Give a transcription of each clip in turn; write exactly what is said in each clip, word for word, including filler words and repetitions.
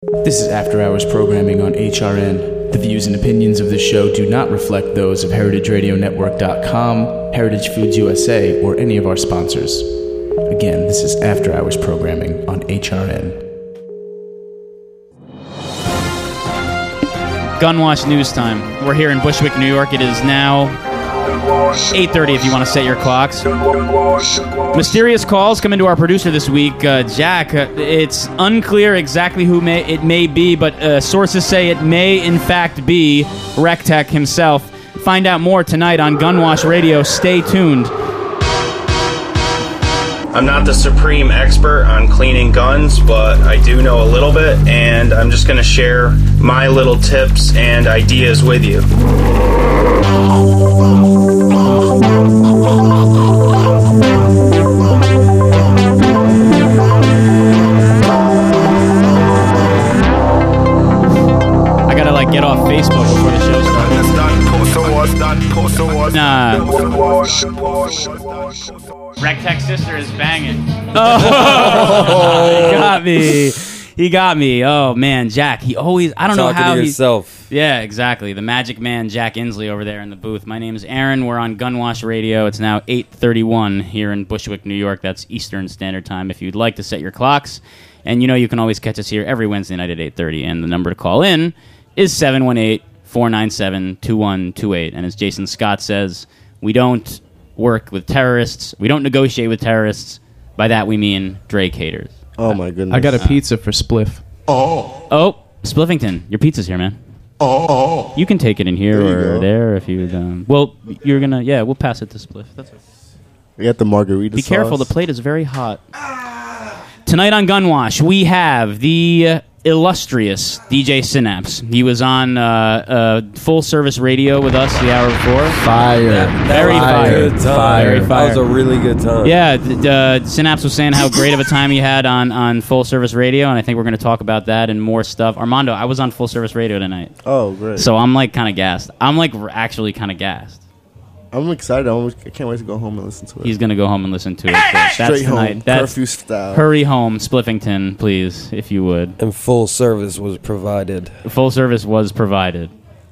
This is After Hours programming on H R N. The views and opinions of this show do not reflect those of heritage radio network dot com, Heritage Foods U S A, or any of our sponsors. Again, this is After Hours programming on H R N. Gunwash News Time. We're here in Bushwick, New York. It is now eight thirty if you want to set your clocks. Mysterious calls come into our producer this week, uh, Jack. Uh, it's unclear exactly who may it may be, but uh, sources say it may in fact be Rectech himself. Find out more tonight on Gunwash Radio. Stay tuned. I'm not the supreme expert on cleaning guns, but I do know a little bit, and I'm just going to share my little tips and ideas with you. I gotta like get off Facebook before the show starts. Nah. Rectech's sister is banging. Oh, he got me. He got me. Oh man, Jack. He always. I don't Talking know how to he. yourself. Yeah, exactly. The magic man, Jack Inslee, over there in the booth. My name is Aaron. We're on Gunwash Radio. It's now eight thirty-one here in Bushwick, New York. That's Eastern Standard Time. If you'd like to set your clocks, and you know you can always catch us here every Wednesday night at eight thirty. And the number to call in is seven one eight, four nine seven, two one two eight. And as Jason Scott says, we don't work with terrorists. We don't negotiate with terrorists. By that we mean Drake haters. Oh my goodness. I got a pizza for Spliff. Oh. Oh, Spliffington, your pizza's here, man. Oh. You can take it in here There or there if you. Um, well, you're gonna. Yeah, we'll pass it to Spliff. That's okay. We got the margarita Be sauce. careful, the plate is very hot. Tonight on Gunwash, we have the uh, illustrious D J Synapse. He was on uh, uh, full service radio with us the hour before. Fire. That, very Fire. fire. Good time. Very That fire. was a really good time. Yeah, d- uh, Synapse was saying how great of a time he had on, on full service radio, and I think we're going to talk about that and more stuff. Armando, I was on full service radio tonight. Oh, great. So I'm like kind of gassed. I'm like r- actually kind of gassed. I'm excited. I almost- I can't wait to go home and listen to it. He's going to go home and listen to it. So that's Straight tonight. home, That's curfew style. Hurry home, Spliffington, please, if you would. And full service was provided. Full service was provided.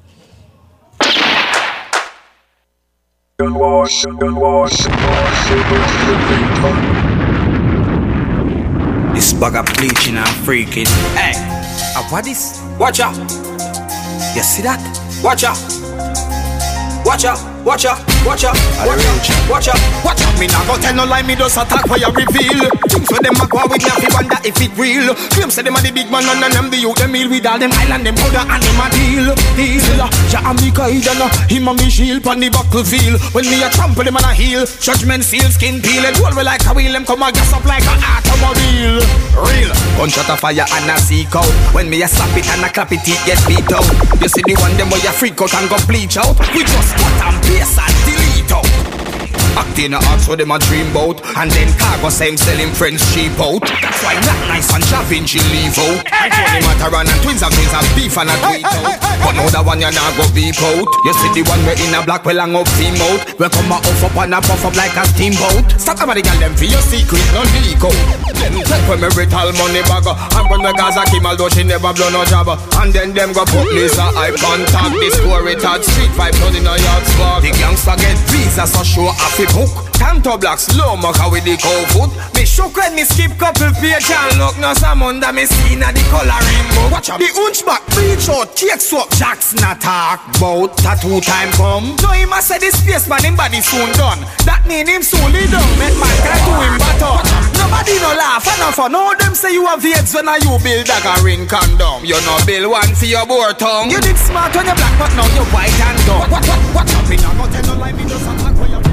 This bag of bleaching and freaking. Hey, uh, what is? Watch out! You see that? Watch out! Watch out! Watch out! Watch out! Watch out! Watch out! Watch out! Me nah go tell no lie. Me just attack where you reveal. Things where them a go with me, I feel wonder if it real. Claim say them a the big man and them the youth them meal with all them island them powder and them a deal. Diesel, Jamaica Idana, him a me shield pon the battlefield. When me a trample them and a heel. Judgment seal, skin peel and roll me like a wheel. Them come a gas up like a automobile. Real, gunshot a fire and a seek out. When me a slap it and a clap it, it get beat out. You see the one them where you freak out and go bleach out. We just cut and paste and delete out. Acting a ask what them a dream bout. And then cargo same selling friends cheap out. That's why not nice and shaving she leave out. I told him Mataran and twins and twins have beef and a tweet out. But now that one you not go beep out. You see the one we in a black well long up team out. We come a off up and a puff up like a steamboat. Stop them the girl them for your secret no leak out. Then take when me retal money bagger. And when me Gaza Kim although she never blow no jabber. And then them go put this a eye contact. This score it at street five done in a yard spark. The gangster get visa so show off the book. Tanto black slow mocha with the cold foot. Me shook when me skip couple page and look no some under me skin at the coloring book. Watch out. The hunchback preach out cake swap Jackson attack bout tattoo time come. No him a say this space man him body soon done. That mean him soon lead down. Make man try to him batter. Nobody no laugh and no fun. Now them say you have AIDS when you build like a ring condom. You no build one for your boar tongue. You did smart when you black but now you white and dumb. What what what up me now go tell no lie me just attack for your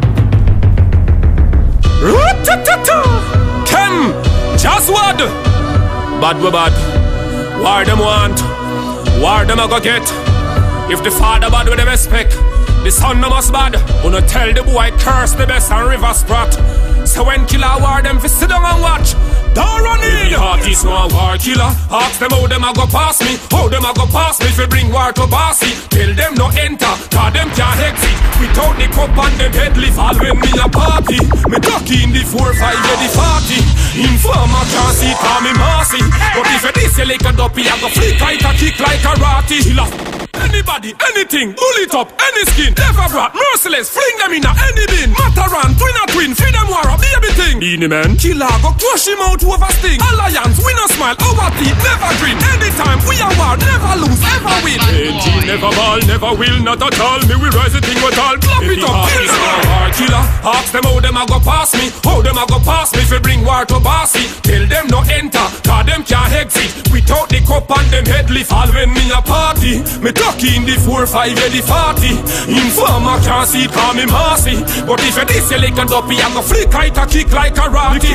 Ken, just what? Bad we bad. War them want, war them a go get. If the father bad with the respect, the son no must bad. Wanna tell the boy curse the best and river sprat. So when killer war them fi sit down and watch. don't run in. The artist no a war killer. Ask them how them a go pass me. How them a go pass me if we bring war to Bossy. Tell them no enter, cause them can't exit. Without the cup and them head lift. All when me a party, me ducky in the four five or the forty. Informer can't see, call me Marcy. But if you this you like a duppy, I go flick like a kick like a ratty. Anybody, anything, pull it up, any skin. Never brought, merciless, fling them in a any bin. Mataran, twin a twin, feed them war up, baby thing. Beanie man, killer, go crush him out over sting. Alliance, win a smile, our teeth, never grin. Anytime, we are war, never lose, ever win. N G never ball, never will, not at all. Me we rise the thing with all, plop it up, kill them. War killer, ask them how them a go pass me. How them a go pass me if we bring war to Bossy. Tell them no enter, cause them can't exit. Without the cup and them head lift. All when me a party, me ducky in the four five or the forty. Informer can't see, call me Marcy. But if you this you like a duppy, I go flick like a kick like a ratty.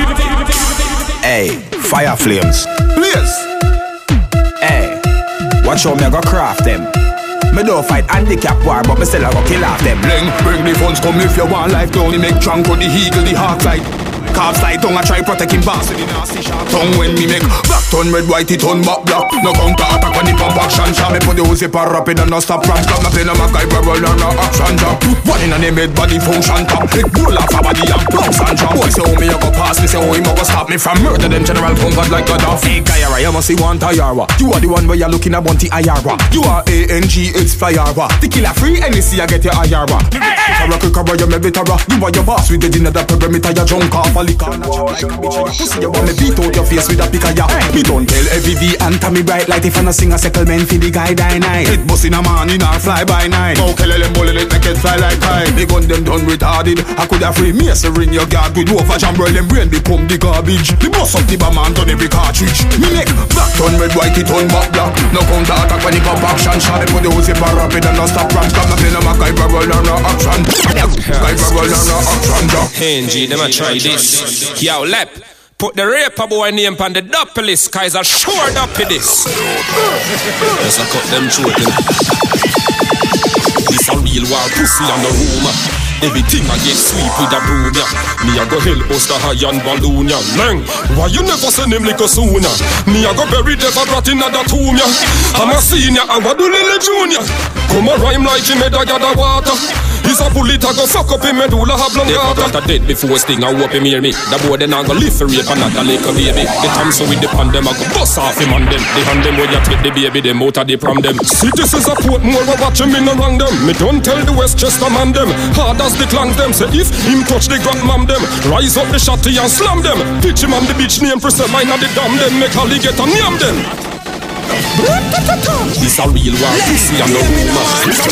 Hey, fire flames, please. Hey, watch how me go craft them. Me don't fight handicap war, but me still a go kill off them. Bling, bring the funds, come if you want life. Don't make drunk or the eagle, the hawk fight. Calves like tongue, I try protect him boss with the nasty sharp tongue. When me make black turn red, white it turn back black. No counter attack when the pump action shot. Me put the Uzi par rapid and no stop from stop. Me play no MacGyver roll and no action job. One in a name made body function top. It roll off a body and bounce and drop. Boy say how me a go pass me, say how him a go stop me from murder them general comfort like a dog. Fake Ayara, you must see one Tayara. You are the one where you're looking at Bounty Ayara. You are A N G, it's Flyara. The killer free, N E C, I get your Ayara. Cover, cover, you me better. You are your boss with the dinner, the perimeter, you drunk off a liquor. Pussy, you want me beat out your face with a pick of ya. Me don't tell every V and Tommy bright light if I no sing a settlement for the guy die night. Head bust in a man in a fly by night. Now kill them bullet it make it fly like kite. The gun them done retarded. I could have free me a ring your guard with over jumble them brain become the garbage. The boss of the bomb man done every cartridge. Me neck black turn red white it turn back black. No counter attack when the pop action shot. They put the hose in rapid and no stop from stop. No play no MacGyver roll or no action. MacGyver roll or no action. N G them a try this. Yo, Lep, put the raper boy name on the double list, cause I sure up for this. Yes, I cut them choking. This a real war pussy on the room. Everything I get sweep with a broom, yeah. Me a go help us the high and balloon, yeah. Lang, why you never send him like a sooner? Me a go bury the brat in the tomb, yeah. I'm a senior, I'm a do little junior. Come a rhyme like him, head a gather water. He's a bullet, I go fuck up him, medulla have long water. They dead before sting, I hope him hear me. The boy then I go live for rape and not a little baby. The time so with the pan them, I go bust off him on them. The hand them where you take the baby, them out of the prom them. Cities a port more, I watch him in around them. Me don't tell the Westchester man them. Hard as the clangs them, say if him touch the grandmam them. Rise up the shotty and slam them. Pitch him on the beach name, press the mine of the dam them. Make Holly get and yam them. This a real war, pussy and no rumor.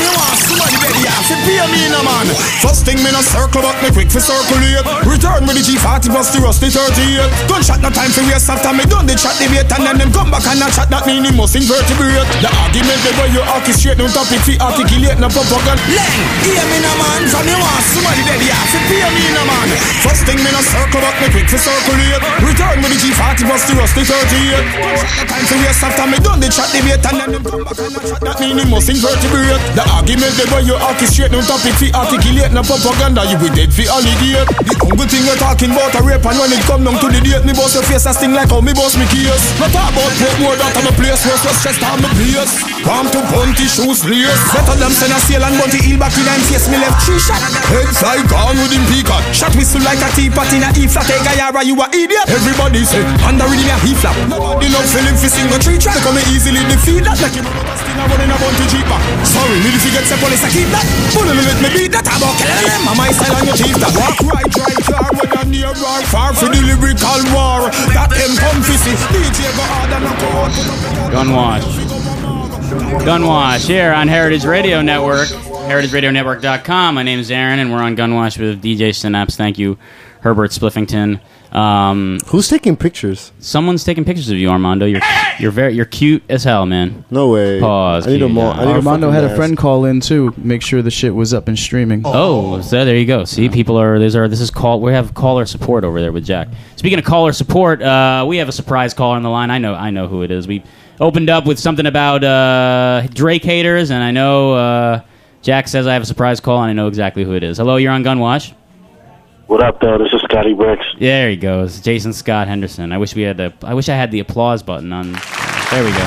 First thing me no circle but me quick for circulate. Return with the G forty plus the rusty thirty-eight. Gunshot no time for waste after me done the chat debate. And then them come back and not chat that mean he must invertebrate. The argument the way you orchestrate no topic fi articulate no propaganda. Leng, hear me no man. From you want somebody dead ya fi pay me no man. First thing me no circle but me quick for circulate. Return with the G forty plus the rusty thirty-eight. Gunshot no time for waste after me done the chat debate. And then them come back and not chat that mean he must invertebrate. The argument the way you orchestrate no topic fi articulate no propaganda. You be dead fi allegate. The only thing you're talking about a rape. And when it come down to the date, me boss your face a sting like how me boss me case. Not talk about put more that I'm a place. Where's just chest on my place. Palm to bunty shoes lace. Better them send a sail and bunty heel back in and face. Me left three shot. Head side gone with him peacock. Shot whistle like a teapot in a E-flat. Hey Gayara you a idiot. Everybody say under rhythm a E-flat. Nobody love feeling fi sing a tree track. Come easily defeat that. Like him on a sting a running a bunty jeeper. Sorry me if you get some police I keep that. Bully let me beat that. I'm okay. I'm my style on your teeth that. Walk right drive car when you're near bar. Far for the lyrical war. That them come fissy. D J go hard and go out. Gunwash. Gunwash here on Heritage Radio Network. heritage radio network dot com. My name is Aaron and we're on Gunwash with D J Synapse. Thank you, Herbert Spliffington. Um, Who's taking pictures? Someone's taking pictures of you, Armando. You're you're very you're cute as hell, man. No way. Pause. I need a more. I need Armando a had a mask. friend call in too, make sure the shit was up and streaming. Oh, oh so there you go. See, people are these are this is call. We have caller support over there with Jack. Speaking of caller support, uh, we have a surprise caller on the line. I know I know who it is. We opened up with something about uh, Drake haters, and I know uh, Jack says I have a surprise call, and I know exactly who it is. Hello, you're on Gunwash. What up, though? This is Scotty Bricks. There he goes, Jason Scott Henderson. I wish we had the. I wish I had the applause button on. There we go.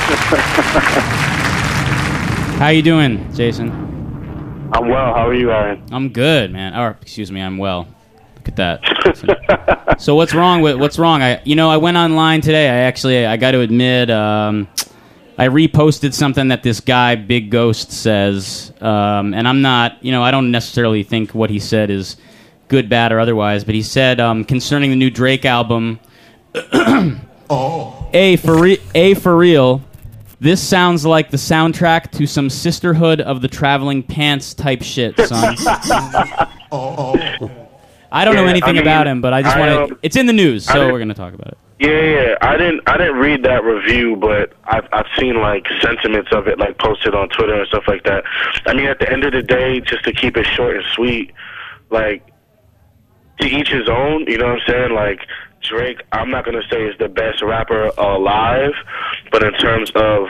How you doing, Jason? I'm well. How are you, Aaron? I'm good, man. Or excuse me, I'm well. Look at that. So what's wrong with what's wrong? I you know I went online today. I actually I got to admit um, I reposted something that this guy Big Ghost says, um, and I'm not you know I don't necessarily think what he said is good, bad, or otherwise, but he said um, concerning the new Drake album, oh. A for re- A for real, this sounds like the soundtrack to some Sisterhood of the Traveling Pants type shit, son. oh. I don't yeah, know anything I mean, about him, but I just want to. Um, it's in the news, so we're going to talk about it. Yeah, yeah. I didn't. I didn't read that review, but I've I've seen like sentiments of it, like posted on Twitter and stuff like that. I mean, at the end of the day, just to keep it short and sweet, like. To each his own, you know what I'm saying? Like, Drake, I'm not going to say is the best rapper alive, but in terms of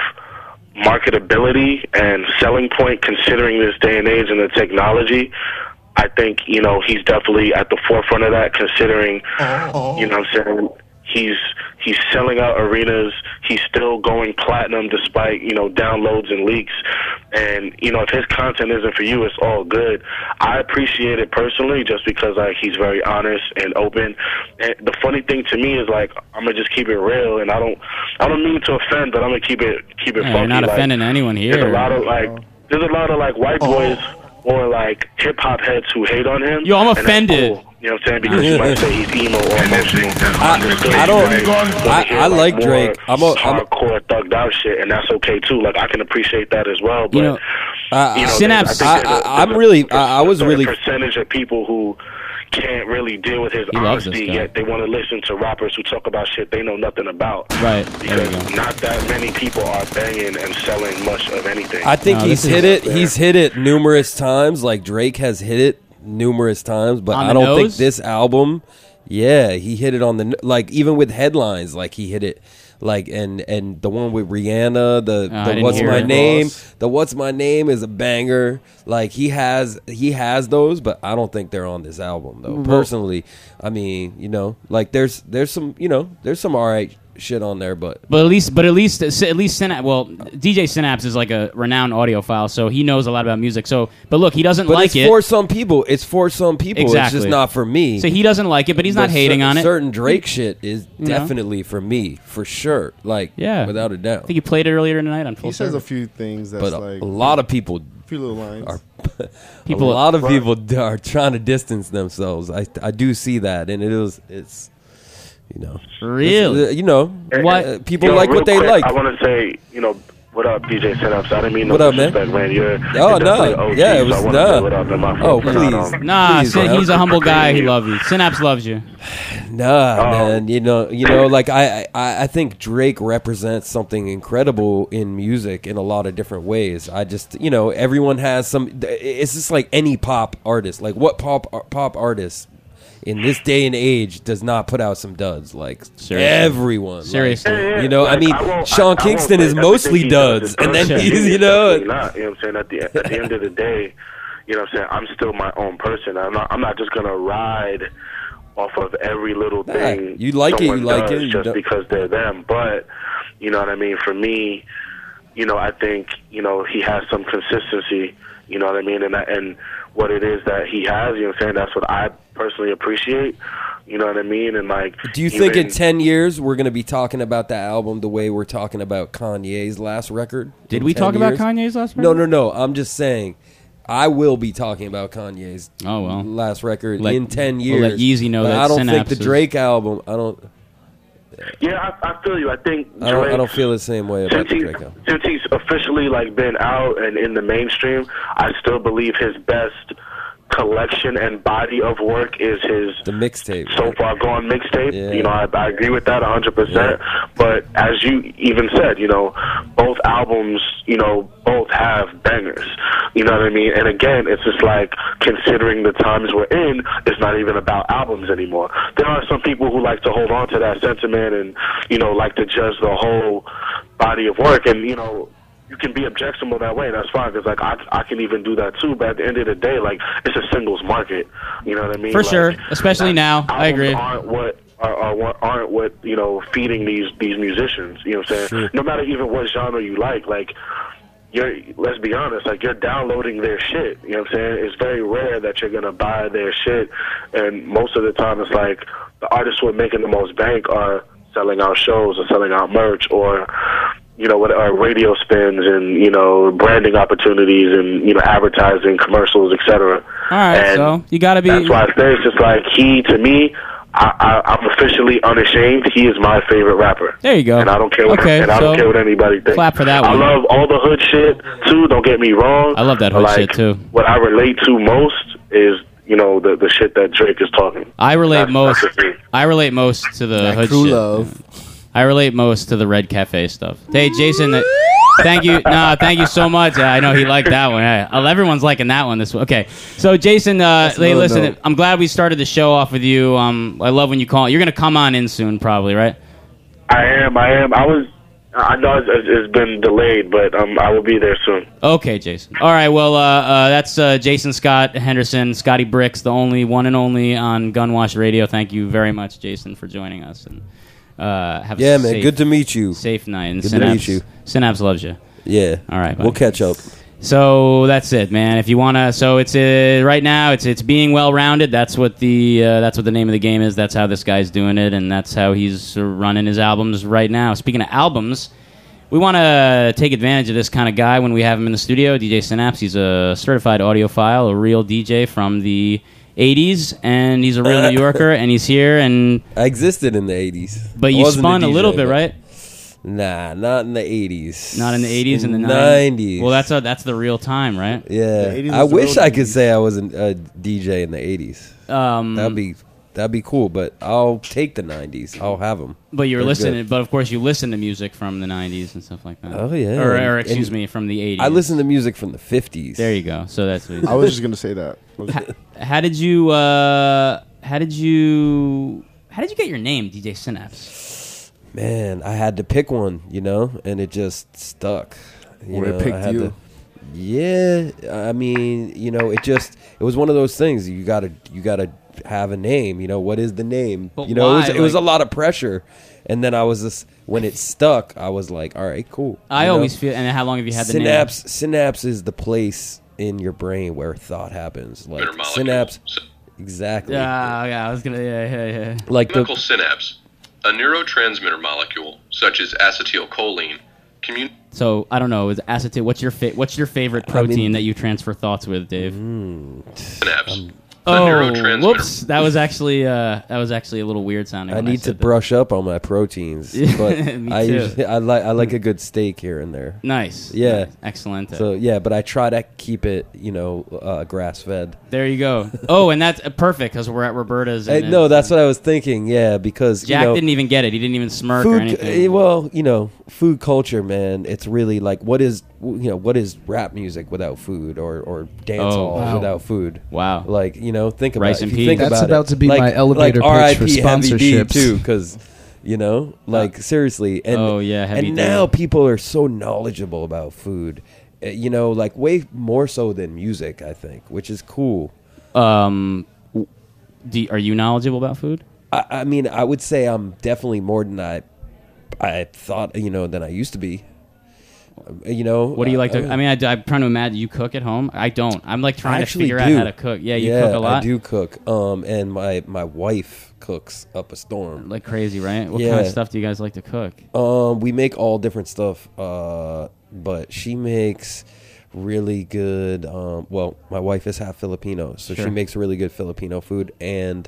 marketability and selling point, considering this day and age and the technology, I think, you know, he's definitely at the forefront of that, considering, oh. you know what I'm saying, he's he's selling out arenas, he's still going platinum despite, you know, downloads and leaks. And, you know, if his content isn't for you, it's all good. I appreciate it personally just because, like, he's very honest and open. And the funny thing to me is, like, I'm going to just keep it real, and I don't I don't mean to offend, but I'm going to keep it keep it yeah, funky. You're not like, offending anyone here. There's a lot of, like, there's a lot of, like, white boys oh. or, like, hip-hop heads who hate on him. Yo, I'm offended. Cool. You know what I'm saying? Because you might say he's emo or emotional. I, I don't. I, I like Drake. I'm a hardcore thugged out shit, and that's okay too. Like I can appreciate that as well. But you know, uh, you know Synapse. I, I, I'm really. I, I was really percentage of people who can't really deal with his he honesty, yet they want to listen to rappers who talk about shit they know nothing about. Right. Because not that many people are banging and selling much of anything. I think no, he's hit it. There. He's hit it numerous times. Like Drake has hit it numerous times, but I don't nose? think this album. Yeah, he hit it on the like even with headlines. Like he hit it. Like and and the one with Rihanna, the, oh, the what's my it. name, the what's my name is a banger. Like he has he has those, but I don't think they're on this album though. Personally, I mean, you know, like there's there's some you know there's some alright shit on there, but but at least but at least at least Synapse. Well, D J Synapse is like a renowned audiophile, so he knows a lot about music. So, but look, he doesn't but like it's it for some people. It's for some people. Exactly. It's just not for me. So he doesn't like it, but he's not but hating certain, on it. Certain Drake shit is you definitely know? for me, for sure. Like, yeah, without a doubt. I think you played it earlier tonight on Full He says Service. a few things that's but a, like a lot of people. A few little lines. Are, people, a lot of right. people are trying to distance themselves. I I do see that, and it is it's. You know, really, uh, you know, what uh, people Yo, like what they quick, like. I want to say, you know, what up, D J Synapse? I didn't mean no what up, disrespect, man. man. You're, oh you're no, O G, yeah, it was so no. What up, and my oh phone, please, um, nah, please, Syn- man. he's a humble guy. He loves you. Synapse loves you. Nah, oh. man. You know, you know, like I, I, I think Drake represents something incredible in music in a lot of different ways. I just, you know, everyone has some. It's just like any pop artist. Like what pop pop artist in this day and age does not put out some duds. Like Seriously. everyone. Seriously. Like, you know, like, I mean, I Sean I, Kingston I is mostly duds. And then he's, you know. Not, you know what I'm saying? At the, at the end of the day, you know what I'm saying? I'm still my own person. I'm not, I'm not just going to ride off of every little thing. Nah, you like it, you like it. Just you because they're them. But, you know what I mean? For me, you know, I think, you know, he has some consistency, you know what I mean? And that, and what it is that he has, you know what I'm saying? That's what I personally appreciate, you know what I mean? And like, do you think in ten years we're going to be talking about that album the way we're talking about Kanye's last record? Did we talk years? about Kanye's last record? No, no, no. I'm just saying I will be talking about Kanye's oh, well. last record let, in ten years. We'll let Yeezy know but that I don't Synapse think the Drake album, I don't... Yeah, I, I feel you. I think Drake, I don't, I don't feel the same way about the Drake album. Since he's officially like been out and in the mainstream, I still believe his best collection and body of work is his the mixtape. So Far Gone mixtape. Yeah. You know, I, I agree with that one hundred percent. Yeah. But as you even said, you know, both albums, you know, both have bangers. You know what I mean? And again, it's just like considering the times we're in, it's not even about albums anymore. There are some people who like to hold on to that sentiment and, you know, like to judge the whole body of work. And, you know, you can be objectionable that way. That's fine, because like I, I can even do that too. But at the end of the day, like it's a singles market. You know what I mean? For like, sure, especially now. I agree. Aren't what are, are what aren't what you know feeding these these musicians. You know what I'm saying? Sure. No matter even what genre you like, like. You're, let's be honest, like you're downloading their shit. You know what I'm saying? It's very rare that you're gonna buy their shit, and most of the time it's like the artists who are making the most bank are selling out shows or selling out merch or you know what are radio spins and you know branding opportunities and you know advertising commercials, et cetera. All right, and so you gotta be. That's why I say it's just like he to me. I, I, I'm officially unashamed. He is my favorite rapper. There you go. And I don't care what okay, and I so don't care what anybody thinks. Clap for that I one. love all the hood shit too. Don't get me wrong. I love that hood like, shit too. What I relate to most is you know the the shit that Drake is talking. I relate That's- most. that's the thing. I relate most to the That hood crew shit. love. I relate most to the Red Cafe stuff. Hey, Jason. uh, Thank you. No, thank you so much. Uh, I know he liked that one. Hey, uh, everyone's liking that one. This one. Okay. So, Jason, uh, hey, another listen. note. I'm glad we started the show off with you. Um, I love when you call. You're gonna come on in soon, probably, right? I am. I am. I was. I know it's, it's been delayed, but um, I will be there soon. Okay, Jason. All right. Well, uh, uh, that's uh, Jason Scott Henderson, Scotty Bricks, the only one and only on Gunwash Radio. Thank you very much, Jason, for joining us. And uh, have Yeah, a man. safe, Good to meet you. safe night. And Good to Synapse, meet you. Synapse loves you. Yeah. All right, buddy. We'll catch up. So that's it, man. If you wanna, so it's uh, right now. It's it's being well rounded. That's what the uh, that's what the name of the game is. That's how this guy's doing it, and that's how he's uh, running his albums right now. Speaking of albums, we want to take advantage of this kind of guy when we have him in the studio. D J Synapse. He's a certified audiophile, a real D J from the eighties, and he's a real New Yorker, and he's here. And I existed in the eighties. but you spun a, a little bit, right? Nah, not in the eighties. Not in the eighties and the nineties. Well, that's a, that's the real time, right? Yeah, eighties I was the wish real I could nineties. say I was an- a D J in the eighties. Um, That'd be that'd be cool, but I'll take the nineties. I'll have them. But you were They're listening, good. but of course you listen to music from the nineties and stuff like that. Oh, yeah. or, or excuse And me, from the eighties. I listen to music from the fifties. There you go. So that's what I was just gonna say that. how did you? Uh, how did you? How did you get your name, D J Synapse? Man, I had to pick one, you know, and it just stuck. You Or it know, picked I had you. to- yeah, I mean, you know, it just it was one of those things. You gotta you gotta have a name. You know, what is the name? But you know, it was, why? it was a Like- lot of pressure, and then I was just when it stuck, I was like, all right, cool. I You know? always feel. And how long have you had the synapse synapse is the place in your brain where thought happens. Like Molecule. synapse, S- exactly. name? Yeah, yeah. I was gonna. Yeah, yeah, yeah. Like Chemical the synapse, a neurotransmitter molecule such as acetylcholine, commun- So I don't know. Is acetate? What's your fa- What's your favorite I protein mean- that you transfer thoughts with, Dave? synapse. a Oh, neurotransmitter. whoops! That was actually uh, that was actually a little weird sounding. I when need to said that. brush up on my proteins, but Me I too. usually, I like I like a good steak here and there. Nice. Yeah. Nice. Excellent. So yeah, but I try to keep it, you know, uh, grass fed. There you go. Oh, and that's uh, perfect because we're at Roberta's. And no, it's- that's what I was thinking. Yeah, because Jack you know, didn't even get it. He didn't even smirk or food. anything. eh, Well, you know, food culture, man. It's really like what is you know what is rap music without food or or dance Oh, hall wow. without food. Wow. Like you know, think about Rice it. and If you peas. think That's about, about it. to be like, my elevator like pitch for R I P Heavy D sponsorships. too, because you know, like seriously. And, Oh, yeah, Heavy and D. now people are so knowledgeable about food. Uh, You know, like way more so than music, I think, which is cool. Um, w- do, are you knowledgeable about food? I, I mean, I would say I'm definitely more than I, I thought, you know, than I used to be. Uh, You know, What do you like to? uh, I mean, I, am trying to imagine you cook at home. I don't. I'm like I trying to actually figure do. out how to cook. Yeah, you yeah, cook a lot. I do cook. Um, and my my wife cooks up a storm. Like crazy, right? What Yeah. kind of stuff do you guys like to cook? Um, we make all different stuff. Uh, but she makes really good. Um, well, my wife is half Filipino, so Sure. she makes really good Filipino food, and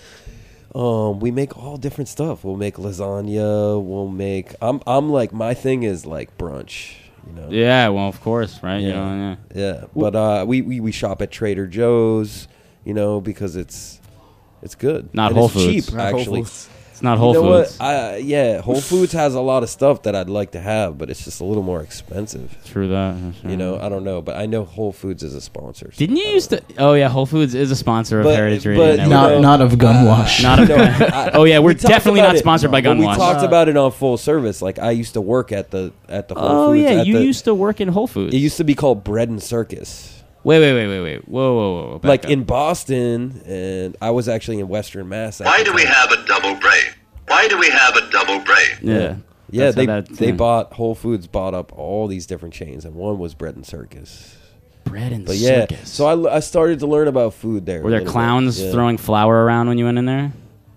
um, we make all different stuff. We'll make lasagna. We'll make. I'm I'm like my thing is like brunch. You know. Yeah, well, of course, right? You Yeah. know, yeah. Yeah, but uh, we, we we shop at Trader Joe's, you know, because it's it's good. Not And Whole it's Foods. cheap, Not Whole actually. Foods. It's not Whole you know Foods. What? I, yeah, Whole Foods has a lot of stuff that I'd like to have, but it's just a little more expensive. True that. You know, I don't know, but I know Whole Foods is a sponsor. So Didn't you used to? Oh yeah, Whole Foods is a sponsor of But- Heritage Radio but, Network. Not know, not of Gunwash. Not of No, Gun- I- oh yeah, we're we talked definitely about not it. sponsored by But Gunwash. We talked about it on Full Service. Like I used to work at the at the Whole Oh Foods. yeah, at you the- used to work in Whole Foods. It used to be called Bread and Circus. Wait, wait, wait, wait, wait. Whoa, whoa, whoa. whoa. Back Like up. in Boston, and I was actually in Western Mass. at Why the do we time. have a double braid? Why do we have a double braid? Yeah. Yeah, That's how they that- they yeah. bought Whole Foods bought up all these different chains, and one was Bread and Circus. Bread and But yeah, Circus. so I, I started to learn about food there. Were a there little clowns bit, yeah. throwing flour around when you went in there?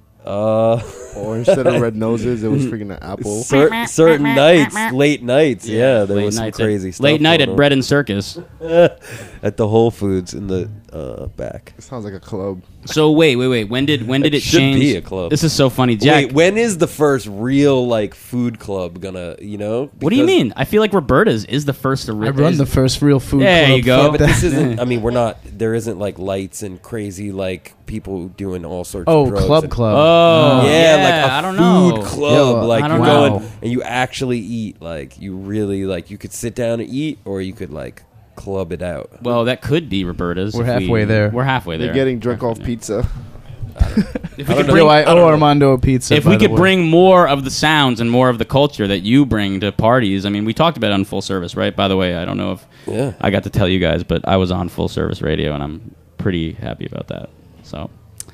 Uh, Or instead of red noses, it was freaking an apple. cer- certain nights, late nights, yeah, there Late was some nights crazy at, stuff. Late night going at on. Bread and Circus. at the Whole Foods in the uh, back. It sounds like a club. So wait, wait, wait. When did when did It it should change? be a club. This is so funny, Jack. Wait, when is the first real like food club gonna? You know? what do you Because- mean? I feel like Roberta's is the first to I run the first real food There club. you go. Yeah, Fuck but that. this isn't. I mean, we're not. There isn't like lights and crazy like people doing all sorts. Oh, of drugs club and- club. Oh, Yeah, yeah, like a I don't food know. club. Yeah, like I you don't go know. in and you actually eat. Like you really like. You could sit down and eat, or you could like club it out. Well, that could be Roberta's. We're if we- halfway there. We're halfway there. They're getting drunk off pizza. If we I could don't know. bring, Yo, I owe Armando a pizza. if by we the could way. bring more of the sounds and more of the culture that you bring to parties, I mean, we talked about it on Full Service, right? By the way, I don't know if Yeah. I got to tell you guys, but I was on Full Service Radio, and I'm pretty happy about that. So,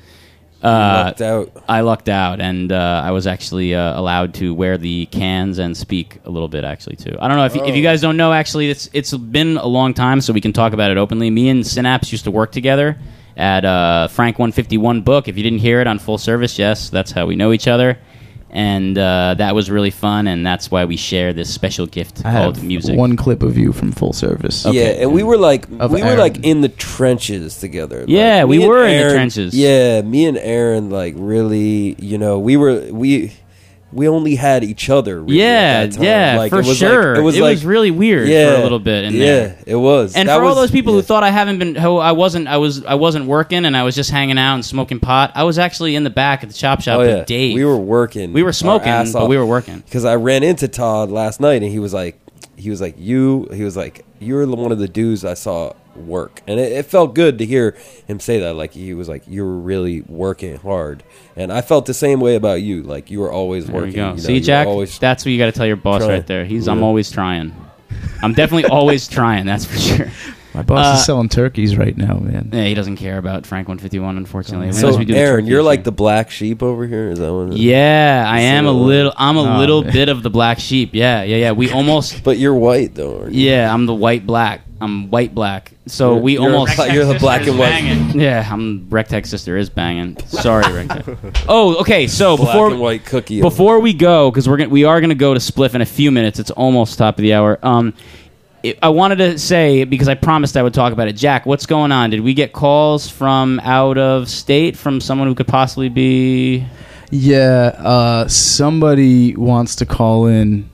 uh, Lucked out. I lucked out, and uh, I was actually uh, allowed to wear the cans and speak a little bit, actually, too. I don't know if you, if you guys don't know. Actually, it's it's been a long time, so we can talk about it openly. Me and Synapse used to work together at uh, Frank one fifty-one Book. If you didn't hear it on Full Service, yes, that's how we know each other. And uh, that was really fun, and that's why we share this special gift I called have music. one clip of you from Full Service. Yeah, and we were like Of we were Aaron. like in the trenches together. Yeah, Like, we me and were in the Aaron- trenches. Yeah, me and Aaron like really, you know, we were we we only had each other. Really Yeah, at that time. yeah, like, for it was sure. Like, it was It like was really weird yeah, for a little bit in yeah, there. it was. And That for all was- those people yeah. who thought I haven't been, who I wasn't, I was, I wasn't working, and I was just hanging out and smoking pot. I was actually in the back at the chop shop Oh with yeah, Dave. we were working. We were our smoking, ass but off. we were working. Because I ran into Todd last night, and he was like, he was like, you, he was like, you're the- one of the dudes I saw work, and it, it felt good to hear him say that. Like he was like, you were really working hard, and I felt the same way about you. Like you were always There working. we go. You know, See, you were Jack, always that's what you got to tell your boss trying. right there. He's, I'm Yeah. always trying. I'm definitely always trying. That's for sure. My boss Uh, is selling turkeys right now, man. Yeah, he doesn't care about Frank one fifty-one, unfortunately. So, Unless we do the Aaron, turkey you're issue. like the black sheep over here. Is that what? It is? Yeah, I am a So- little. I'm a Oh, little man. bit of the black sheep. Yeah, yeah, yeah. We almost. But you're white though. Aren't you? Yeah, I'm the white black. I'm white black. So You're- we you're almost. a- you're the black and white. Yeah, I'm Rectech sister is banging. Sorry, Rectech. Oh, okay. So Black before and white cookie. before we go, because we're gonna, we are going to go to Spliff in a few minutes. It's almost top of the hour. Um, it, I wanted to say because I promised I would talk about it. Jack, what's going on? Did we get calls from out of state from someone who could possibly be? Yeah, uh, somebody wants to call in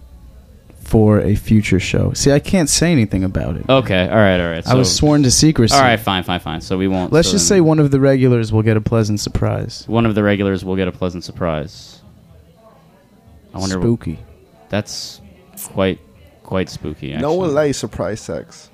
for a future show. See, I can't say anything about it. Okay, all right, all right. I was so- sworn to secrecy. All right, fine, fine, fine. So we won't. Let's so just then say one of the regulars will get a pleasant surprise. one of the regulars will get a pleasant surprise. I wonder. Spooky. That's quite quite spooky. Actually. No one likes surprise sex.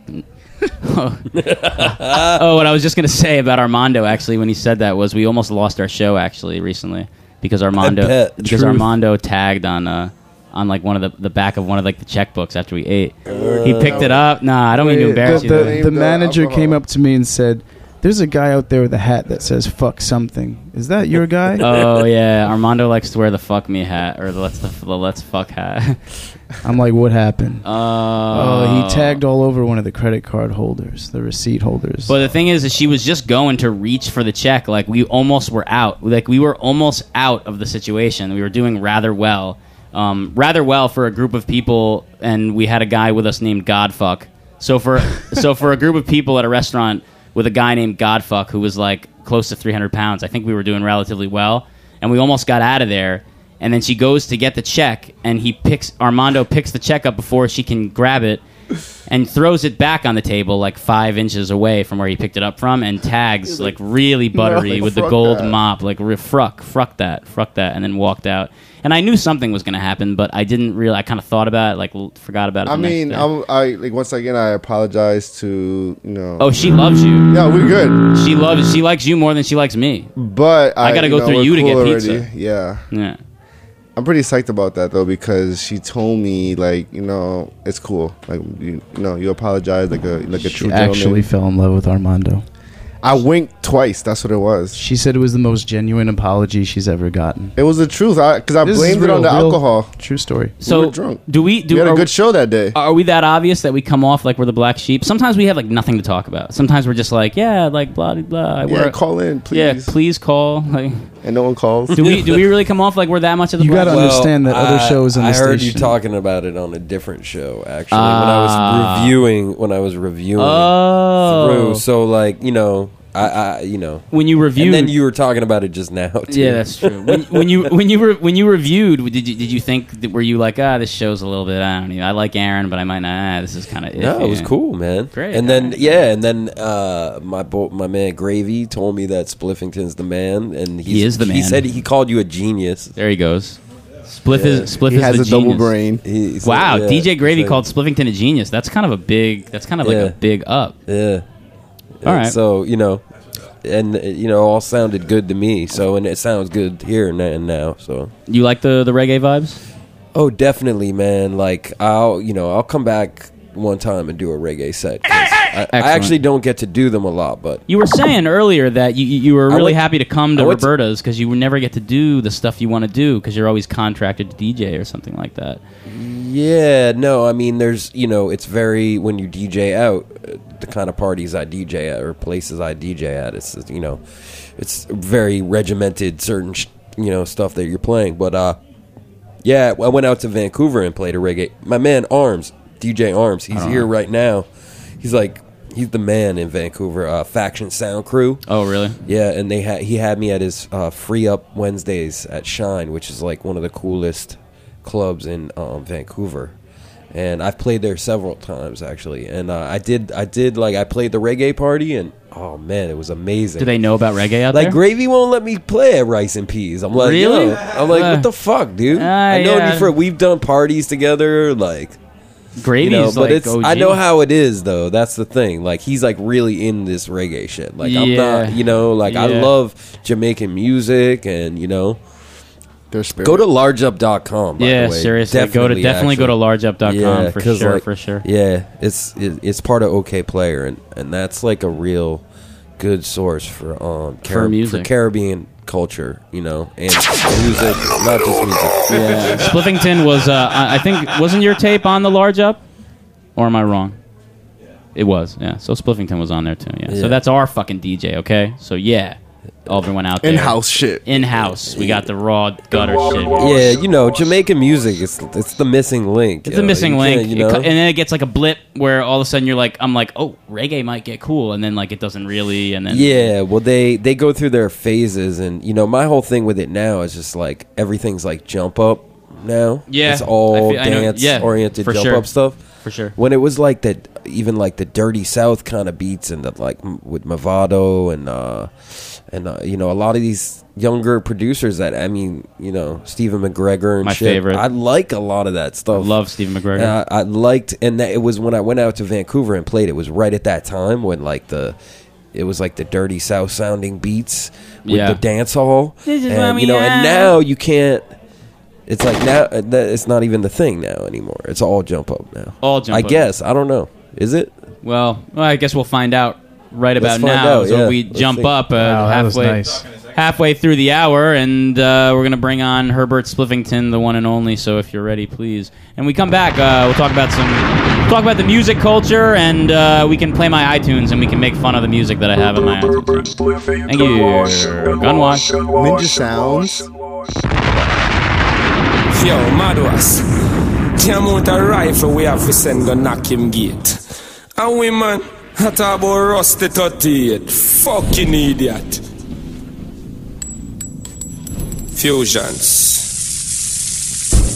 Oh, what I was just going to say about Armando actually when he said that was we almost lost our show actually recently because Armando bet. because Truth. Armando tagged on uh on like one of the the back of one of like the checkbooks after we ate. he picked it up. Nah, I don't mean to Wait, embarrass the, you. the, though. the The manager alcohol. came up to me and said, "There's a guy out there with a hat that says fuck something. Is that your guy?" Oh yeah, Armando likes to wear the fuck me hat or the let's the, the let's fuck hat. I'm like, what happened? Uh, Oh, he tagged all over one of the credit card holders, the receipt holders. But the thing is, is she was just going to reach for the check. Like we almost were out. Like we were almost out of the situation. We were doing rather well, um, rather well for a group of people, and we had a guy with us named Godfuck. So for so for a group of people at a restaurant with a guy named Godfuck who was like close to three hundred pounds, I think we were doing relatively well, and we almost got out of there. And then she goes to get the check, and he picks Armando picks the check up before she can grab it, and throws it back on the table like five inches away from where he picked it up from, and tags like really buttery like, with the fuck gold that. mop, like re- fruck, fruck that, fruck that, and then walked out. And I knew something was going to happen, but I didn't really. I kind of thought about it, like l- forgot about it. I the next mean, day. I'm, I like once again, I apologize to you know. Oh, she loves you. Yeah, we're good. She loves. She likes you more than she likes me. But I I, gotta you go know, through we're you to get cool pizza. already. Yeah. Yeah. I'm pretty psyched about that though because she told me like you know it's cool like you, you know you apologize like a like a She true actually gentleman. fell in love with Armando. I winked twice. That's what it was. She said it was the most genuine apology she's ever gotten. It was the truth because I, I This is blamed it real, on the real alcohol. True story. So we were drunk. do we? Do we had a are- good show that day. Are we that obvious that we come off like we're the black sheep? Sometimes we have like nothing to talk about. Sometimes we're just like, yeah, like blah blah blah. Yeah, We're- call in, please. Yeah, please call. Like, and no one calls. do we? Do we really come off like we're that much of the? You black gotta sheep? understand that other I- shows in the I heard station- you talking about it on a different show, actually, Ah. when I was reviewing. When I was reviewing Oh. through, so like you know, I, I you know, When you reviewed, and then you were talking about it just now. Too. yeah, that's true. When, when you when you re, when you reviewed, did you did you think that, were you like, ah, this show's a little bit, I don't know, I like Aaron, but I might not. Ah, this is kind of No, it was cool, man. Great. And then Alright. yeah, and then uh, my bo- my man Gravy told me that Spliffington's the man, and he's, He is the He man. said he called you a genius. There he goes. Spliff Yeah. is Spliff He is has the a double genius. brain. He said- Wow, yeah, D J Gravy it's called like- Spliffington a genius. That's kind of a big. That's kind of like Yeah. a big up. Yeah. All right. So you know, and uh, you know, all sounded good to me. So and it sounds good here and and now. So You like the the reggae vibes? oh, definitely, man. Like I'll you know I'll come back one time and do a reggae set. 'cause I, I Excellent. actually don't get to do them a lot, but You were saying earlier that you you were I really went- happy to come to I went to- Roberta's because you would never get to do the stuff you want to do because you're always contracted to D J or something like that. yeah, no, I mean, there's you know, it's very when you D J out, uh, the kind of parties I D J at or places I D J at, it's you know, it's very regimented, certain sh- you know stuff that you're playing. But uh, yeah, I went out to Vancouver and played a reggae. My man Arms, D J Arms, he's here right now. He's like he's the man in Vancouver. Uh, Faction Sound Crew. Oh, really? Yeah, and they had he had me at his uh, Free Up Wednesdays at Shine, which is like one of the coolest clubs in um, Vancouver. And I've played there several times actually. And uh, I did I did like I played the reggae party and oh man, it was amazing. Do they know about reggae out like there? Gravy won't let me play at Rice and Peas. I'm like, Really? yo. I'm like, Uh, what the fuck, dude? uh, I know yeah. you for we've done parties together, like Gravy's you know, but like it's O G. I know how it is though. That's the thing. Like he's like really in this reggae shit. Like I'm Yeah. not, you know, like I Yeah. love Jamaican music and you know, Their spirit. go to large up dot com. By Yeah, the way. seriously, go to definitely go to large up dot com Yeah, for 'cause, sure, like, for sure. Yeah, it's it, it's part of OK Player and and that's like a real good source for um For music. for Caribbean culture, you know, and music, not just music. Yeah, Spliffington was. Uh, I I think wasn't your tape on the large up, or am I wrong? It was. Yeah. So Spliffington was on there too. Yeah. Yeah. So that's our fucking D J. Okay. So yeah, everyone out there. In-house shit. In house. We got the raw gutter shit. Yeah, you know, Jamaican music is it's the missing link. It's yo. a missing You link, can't, You It know? co- and then it gets like a blip where all of a sudden you're like, I'm like, oh, reggae might get cool, and then like it doesn't really, and then Yeah, well, they they go through their phases, and you know, my whole thing with it now is just like everything's like jump up now. Yeah, it's all I feel- I know- dance yeah, oriented for jump sure. up stuff. For sure. When it was like that, even like the Dirty South kind of beats, and the, like m- with Movado and uh, and uh, you know, a lot of these younger producers that I mean, you know, Stephen McGregor and My shit. favorite. I like a lot of that stuff. Love Stephen McGregor. And I, I liked, and that it was when I went out to Vancouver and played. It was right at that time when like the, it was like the Dirty South sounding beats with Yeah. the dance hall, This is and what we you know, are. and now you can't. It's like now uh, that it's not even the thing now anymore. It's all jump up now. All jump I up. guess I don't know. Is it? Well, well, I guess we'll find out right Let's about find now. out, so yeah. we Let's jump see. up uh, Wow, that was halfway nice. halfway through the hour, and uh, we're gonna bring on Herbert Spliffington, the one and only. So if you're ready, please. And we come back, uh, we'll talk about some talk about the music culture, and uh, we can play my iTunes, and we can make fun of the music that I have in my iTunes. Thank you, Gunwash. Ninja Sounds. Yo, Madwas. The amount of rifle we have to send go knock him gate. And we man, I talk about Rusty thirty-eight. Fucking idiot. Fusions.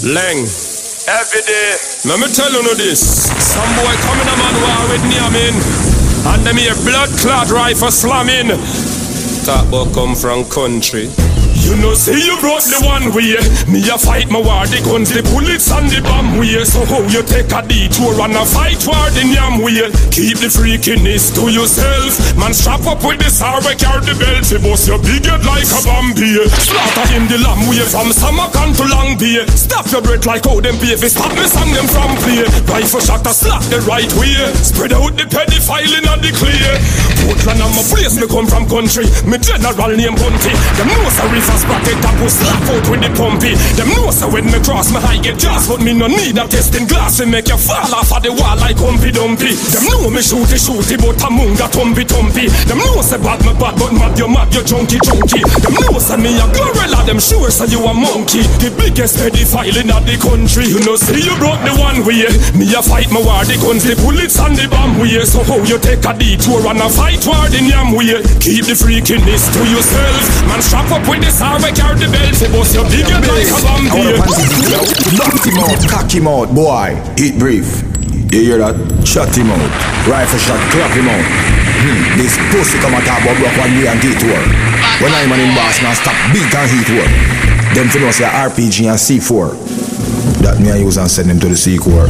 Leng. Every day. Let me tell you no this. Some boy coming a man war with Niamin. And them here blood clot rifle slamming. Talk about come from country. You know, see you brought the one way. Me a fight my war, the guns, the bullets and the bomb way. So how you take a detour and a fight war the yam wheel? Keep the freakiness to yourself. Man, strap up with the sour, carry the belt. You bust your big head like a Bombay. Slaughter in the lamb wheel from Samarkand to Long Bay. Stop your breath like how them pay. Stop me song them from play. Rifle shot a slap the right way. Spread out the pedophile in the clear. Portland and my place, me come from country. Me general name Bunty. Them know a river sprocket that will slap out with the pumpy. Them know so when me cross my high get gas, but me no need a testing glass to make you fall off of the wall like Humpy Dumpy. Them know me shooty shooty, but a munga tumpy tumpy. Them know say bad me bad, but mad you mad you junky junky. Them know say me a gorilla, them sure say you a monkey. The biggest pedophile in the country. You know see you broke the one way. Me a fight my war, the guns, the bullets and the bomb way. So how you take a detour and a fight war the yam way? Keep the freakiness to yourself. Man strap up with this I carry the belt, you bust your big head like a Bombay. Knock him out, cock him out, boy. Eat brief. You hear that? Shut him out. Rifle shot, clap him out. Hmm. This pussy come at about block one way and detour. When I'm on him boss, now stop beat and heat work. Them for know say R P G and C four. That me I use and send them to the C core.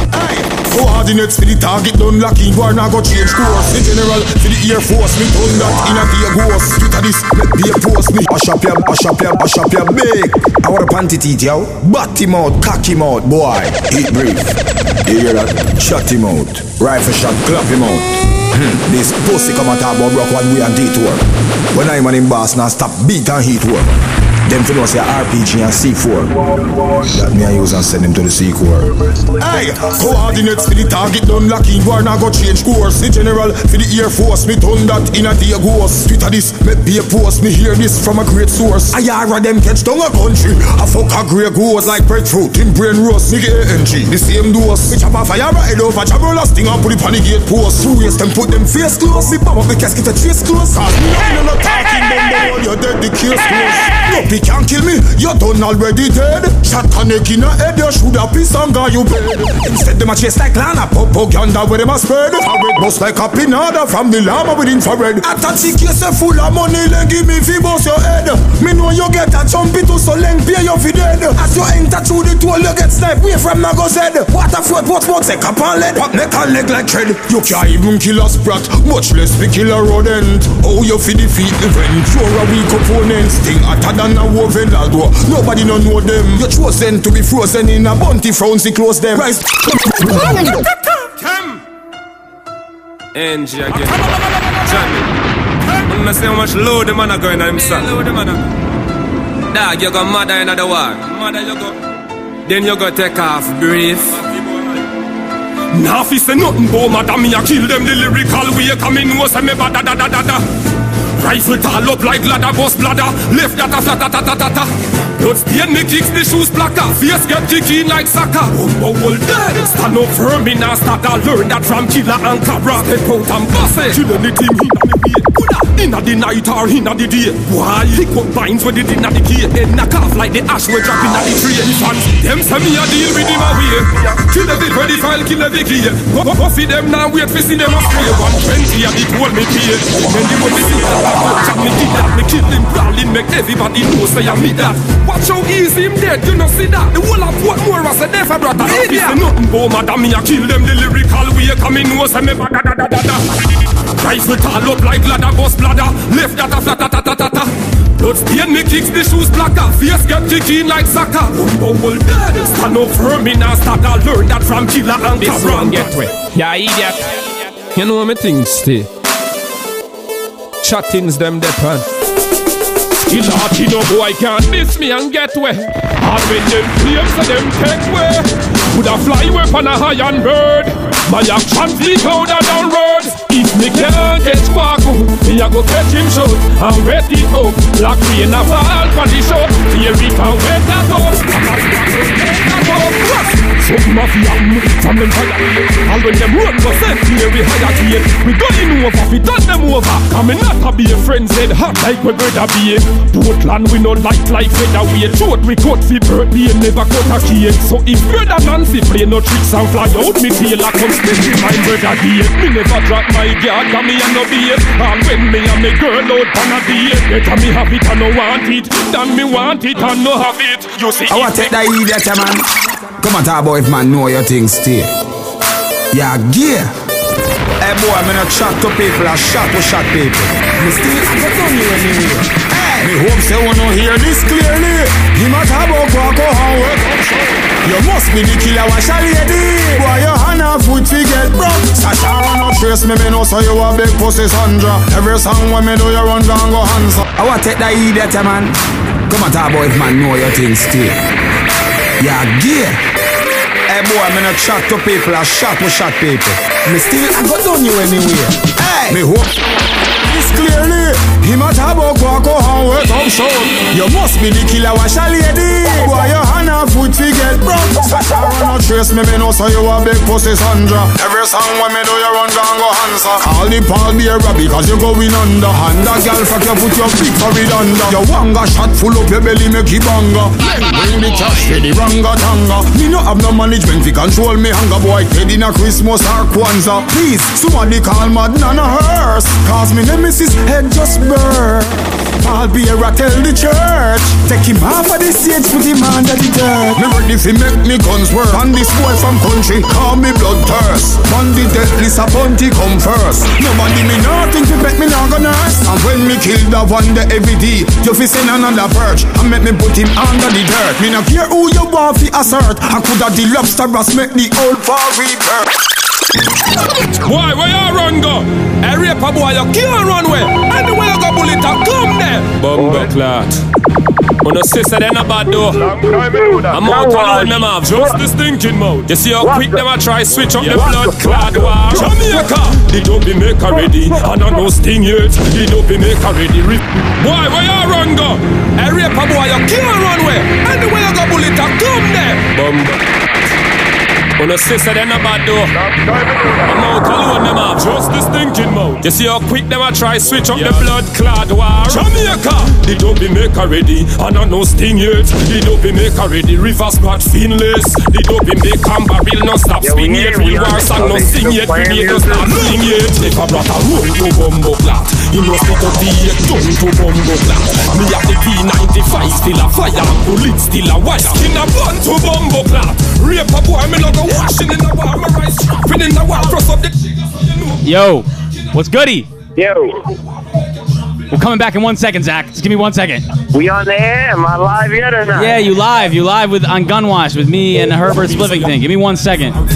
Coordinates for the target done locking. War now go change course. The general for the Air Force. Me done that in a day ghost. Twitter this, let be a post me. Mash up your, mash up your, mash up your big. I want a panty teeth, yo. Bat him out, cock him out, boy. Eat brief. You hear that? Shut him out. Rifle shot, clap him out. Hmm. This pussy come at about block one way and detour. When I'm on him boss, now stop beat and heat work. Them for know say R P G and C four. That me I use and send them to the C core. Hey, coordinates for the target done locking. War now go change course. The general for the Air Force. Me done that in a day ghost. Twitter this, make be a post. Me hear this from a great source. I hear them catch down a country. I fuck a grey goes like breadfruit in brain roast. Nigga A N G, the same dose. Me chop a fire right over Jabber last thing and put it on the gate post. Through waste them put them face close. Me bomb up the casket a chase close. Cause me no no talking bumbo. You're dead, the case close. No pick can't kill me, you done already dead. Shot a neck in a head, you should have pissed and got you bed. Instead them a chase like Lana, propaganda where them a spread. A red bus like a pinada from the llama with infrared. Attack case full of money, then give me fi bust your head. Me know you get a jumpy to so length, pay you fi dead. As you enter through the toll, you get sniped way from Nago's head. Waterflood, what smoke, say cap and lead. Pop neck and leg like tread. You can't even kill a sprat, much less be kill a rodent. Oh, you fi defeat the event, you're a weak opponent. Sting hotter than a woven. Nobody no know them. You're chosen to be frozen in a bounty frowncy close them. Rise. Come. Angie again. Jamie. I'm not saying how much load the man are going on himself. Dog, you go mother in the war. Mother you go. Then you go take off brief. Now if you say nothing about madam, me a kill them the lyrical way. Come in, no say me bada da da da da. Rifle tall up like ladder, bus bladder. Left that a flat ta ta ta ta ta. Blood stain me kicks the shoes blacker. Face get kicking like soccer. Bumbo will dead. Stand up firm in a start. I learned that from Killer and Cabra. Step out and boss it. Kill any team in the way. Inna the night or inna the day. Why? Pick up lines with it inna the key. Then knock off like the ash we're dropping at the tree. Fans, them say me a deal with him away. Kill every ready file, kill every key. Go go see them now, wait for see them a spray. one twenty and it won't me pay. Then the one me see that I watch and me did that. Me kill him brawling, make everybody know say I me that. Watch how easy him dead, you know see that. The whole of Portmore was a death a brother. If you say nothing about madam, me a kill them the lyrical way. Come in, know say me ba da da da da da. Rifle tall up like ladder, bus bladder. Left that a flat ta ta ta ta ta. Blood stain me kicks the shoes blacker. Face get kicking like soccer. Bumbo will dead. Stand up firm in a start. I learned that from Killer and Cabra. This one get wet. Yeah, idiot. You know me things stay. Chattings them depend. Still hot, you know boy can't miss me and get wet. And when them flames and them take way, would a fly away on a iron bird. My action fleet out and down road. If me can't get sparkle, me a go catch him short and wet it up. Like rain a fall for the shot. Tear it and wet that up. Something mafia from them fire. And when them run go send me we higher gate. We going over, we turn them over. Come not to be a friend said hot like we better be. Portland we no like life featherweight. Short we cut fi birthday and never cut a cake. So if brother Nancy play no tricks and fly out, me tail a come spend in my brother gate. Me never drop my guard, cause me a no beat. And when me and me girl out on a date, better me have it and no want it than me want it and no have it. You see I want to take that idiot, man. Come on, talk about if man know your things still. Yeah, gear. Hey boy, I'm not shot to people, I shot to shot people. Me still, I don't know you anyway. Hey, me hope say you don't hear this clearly. You must have a walk or work. You must be the killer, wash a lady. Boy, your hand and foot fi get broke. Sasha run up trace me, me know so you a big pussy Sandra. Every song when me do you run down go hands up. I want to take that idiot, man. Come on, talk about if man know your things still. Yeah, gear. Hey boy, I'm not shot to people, I shot to shot people. Me still, I got done you anyway. Hey, me hope this clearly. He must have a walk and work out show. You must be the killer, wash a lady. Boy, your hand and foot fi get broke. Sasha run a trace me, me know so you a big pussy Sandra. Every song when me do you run down go answer. Call the Paul Bear because you going under. And that girl fuck you put your feet for it under. Your wanga shot full up your belly make you banga. Bring the cash to the ranga tanga. Me no have no management fi control me hunger. Boy, dead in a Christmas or Kwanzaa. Please, somebody call mad nana hearse. Cause me nemesis head just burn. Paul Bear tell the church. Take him off of the stage, put him under the dirt. Me ready fi make me guns work. And this boy from country call me blood thirst. On the death list a bounty come first. Nobody me nothing to make me not go nurse. And when me kill the one day every day, you fi send another perch and make me put him under the dirt. Me not care who you want fi assert. I coulda the lobster brass make the old fall rebirth. Boy, where you run go? A raper boy, you can't run away. Anywhere you go, bullet, I come there. Bumbo clot. On the sister, they're not bad though. I'm out alone, them have just this thinking mode. You see how quick them a try switch up the blood clad war. Jamaica, the dopey maker ready. And I know sting yet, the dopey maker ready. Boy, where you run go? A raper boy, you can't run away. Anywhere you go, bullet, I come there. Bumbo. On the sister, they're not bad though. I'm out alone, them have just this thinking mode. You see how quick them a try switch up yeah. the blood clad war. Jamaica, the dopey maker ready. And I know sting yet, the dopey maker ready. River squad finless. The dopey make barrel no stop spin yet. Real war song no sing yet. Grenade no stop sing yet. If a brother roll to bumbo clat, you must not to be a gun to bumbo clat. Me have the P ninety-five still a fire. Bullet still a wire. Skin a bun to bumbo clat. Rape a boy, me no go washing in the war. My rice dropping in the war. Cross up the Yo, what's goody? Yo. We're coming back in one second, Zach. Just give me one second. We on the air? Am I live yet or not? Yeah, you live. You live with on Gunwash with me and Herbert Spliffington. Give me one second. Can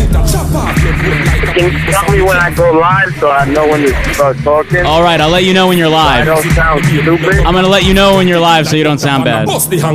you tell me when I go live so I know when to start talking? All right, I'll let you know when you're live. I don't sound stupid. I'm going to let you know when you're live so you don't sound bad.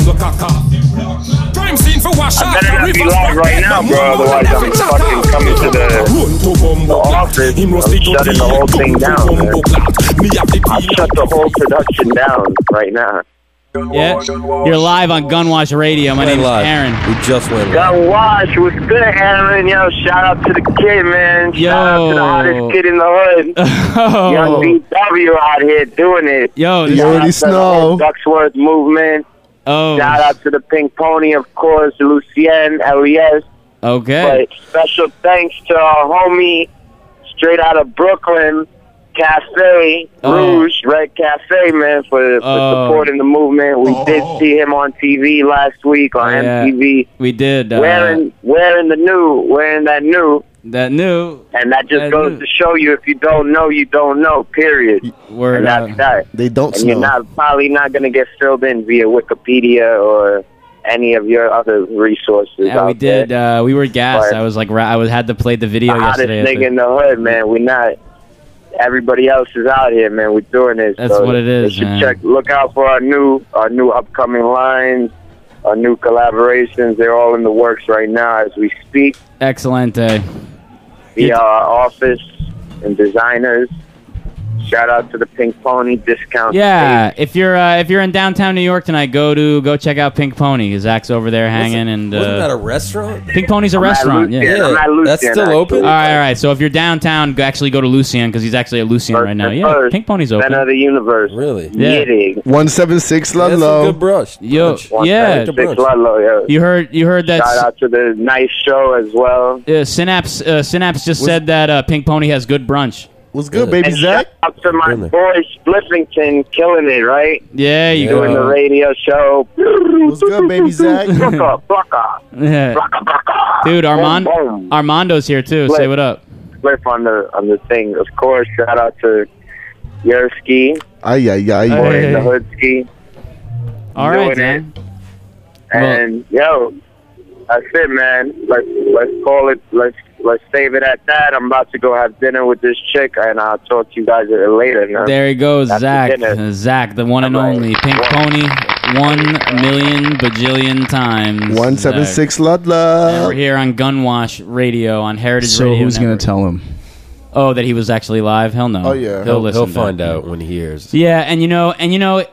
I better not be live right now, bro. Otherwise, I'm fucking coming to the, the office. I'm shutting the whole thing down, man. I'll shut the whole production down right now. Yeah, you're live on Gunwash Radio. My name's live. Aaron. We just went live. Gunwash, what's good, Aaron? Yo, shout out to the kid, man. Yo. Shout out to the hottest kid in the hood. Oh. Young B W out here doing it. Yo, you already know. Ducksworth movement. Oh. Shout out to the Pink Pony, of course, Lucien, L E S. Okay. But special thanks to our homie, straight out of Brooklyn, Cafe, oh. Rouge, Red Cafe, man, for, for oh. supporting the movement. We oh. did see him on T V last week on yeah, M T V. We did. Uh, wearing, wearing the new, wearing that new. That new. And that just that goes new. to show you if you don't know, you don't know, period. Word and that's uh, that. They don't and know. you're not, probably not going to get filled in via Wikipedia or any of your other resources. Yeah, out we did. There. Uh, we were gassed. But I was like, I was had to play the video the yesterday. Hottest nigga in the hood, man. We not. Everybody else is out here, man. We're doing this. That's so what it is, you should man. check. Look out for our new, our new upcoming lines, our new collaborations. They're all in the works right now as we speak. Excellent. Uh, via our office and designers. Shout out to the Pink Pony discount. Yeah, if you're uh, if you're in downtown New York tonight, go to go check out Pink Pony. Zach's over there hanging, and uh, Wasn't that a restaurant? Pink Pony's a I'm at restaurant. Lucien. Yeah, I'm at Lucien, that's still actually. open. All right, all right. So if you're downtown, go actually go to Lucien because he's actually at Lucien First right now. and Yeah, first, Pink Pony's open. Center of the universe. Really? Yeah. Yiddy. one seven six That's some Ludlow. good brush. Yo, brunch. yeah. Like the Six brunch. Ludlow, yeah. You heard you heard that. Shout out to the nice show as well. Uh, Synapse uh, Synapse just said that uh, Pink Pony has good brunch. What's good, Yeah. baby And Zach? shout out to my Been there. boy Spliffington, killing it, right? Yeah, you Doing the go. radio show. What's good, baby Zach? Blocka, blocka, Yeah. blocka, blocka. Dude, Armand Boom, boom. Armando's here too. Say what up. Spliff on the on the thing. Of course, shout out to Yerski, Ay, ay, ay. Hey. or in the hood ski. All Doing right, Dan. And yo, that's it, man. Let's let's call it. Let's let's save it at that. I'm about to go have dinner with this chick, and I'll talk to you guys later. Man. There he goes, That's the Zach. dinner. Uh, Zach, the one and All right. only Pink Pony, one million bajillion times. one seven six Zach. And Ludlow. we're here on Gunwash Radio on Heritage So Radio. who's going Network. to tell him? Oh, that he was actually live? He'll know. Oh, yeah. he'll, He'll, listen. he'll to find it. out when he hears. Yeah, and you know, and you know,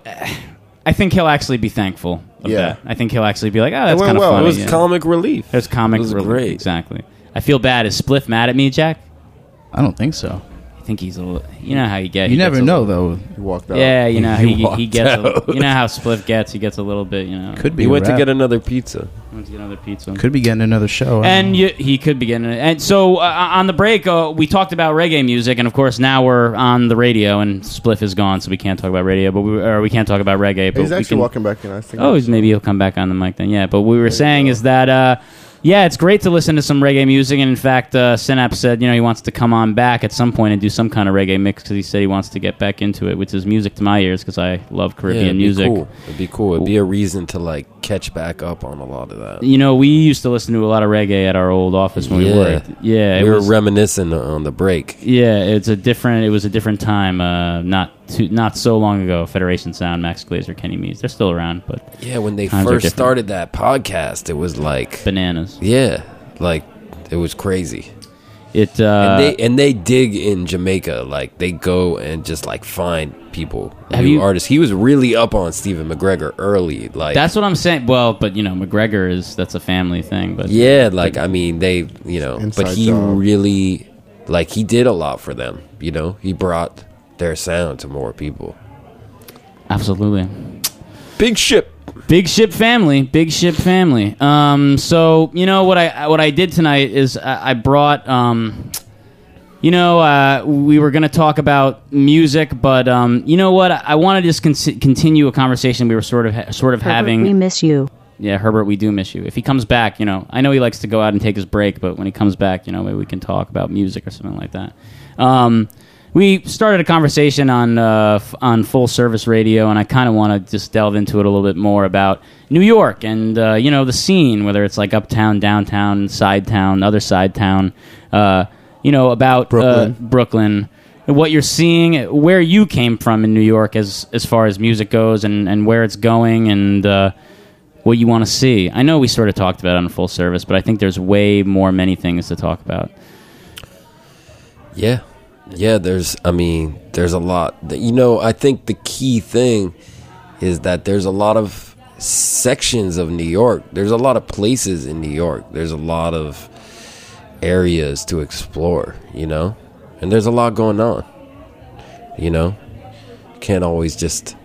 I think he'll actually be thankful of Yeah. that. I think he'll actually be like, "Oh, that's went kind of well. funny." It was yeah. comic relief. There's comic It was relief. great. Exactly. I feel bad. Is Spliff mad at me, Jack? I don't think so. I think he's a little. You know how you get. You he never gets a know, little- though. He walked out. Yeah, you know He he he, walked gets. A, out. you know how Spliff gets. He gets a little bit. You know. Could be He a went to wrap. get another pizza. Wants to get another pizza. Could be getting another show. I don't And know. you, he could be getting it. And so uh, on the break, uh, we talked about reggae music, and of course now we're on the radio, and Spliff is gone, so we can't talk about radio, but we or we can't talk about reggae. But He's we actually can, walking back in. I think. Oh, he's- maybe he'll come back on the mic then. Yeah, but what we were saying is that uh, yeah, it's great to listen to some reggae music, and in fact, uh, Synapse said you know he wants to come on back at some point and do some kind of reggae mix because he said he wants to get back into it, which is music to my ears because I love Yeah, Caribbean it'd be music. cool. It'd be cool. It'd be a reason to like catch back up on a lot of that. You know, we used to listen to a lot of reggae at our old office when we Yeah. worked. Yeah, it we were was- reminiscing on the break. Yeah, it's a different. It was a different time. Uh, not too, not so long ago. Federation Sound, Max Glazer, Kenny Mees. They're still around, but Yeah, when they times are first different. started that podcast, it was like bananas. yeah, like it was crazy. It uh, and they and they dig in Jamaica, like they go and just like find people, Have new you- artists. He was really up on Stephen McGregor early, like that's what I'm saying. Well, but you know, McGregor is that's a family thing. But yeah, like I mean, they you know, Inside but he job. really like he did a lot for them. You know, he brought their sound to more people. absolutely. Big ship. Big ship family, big ship family. Um, so you know what I what I did tonight is I, I brought. Um, you know, uh, we were going to talk about music, but um, you know what? I, I want to just con- continue a conversation we were sort of ha- sort of Herbert, having. we miss you. Yeah, Herbert, we do miss you. If he comes back, you know, I know he likes to go out and take his break, but when he comes back, you know, maybe we can talk about music or something like that. Um, we started a conversation on uh, f- on Full Service Radio, and I kind of want to just delve into it a little bit more about New York and uh, you know the scene, whether it's like uptown, downtown, side town, other side town. Uh, you know about Brooklyn. Uh, Brooklyn. What you're seeing, where you came from in New York, as as far as music goes, and, and where it's going, and uh, what you want to see. I know we sort of talked about it on Full Service, but I think there's way more many things to talk about. Yeah. Yeah, there's, I mean, there's a lot. You know, I think the key thing is that there's a lot of sections of New York. There's a lot of places in New York. There's a lot of areas to explore, you know? And there's a lot going on, you know? Can't always just,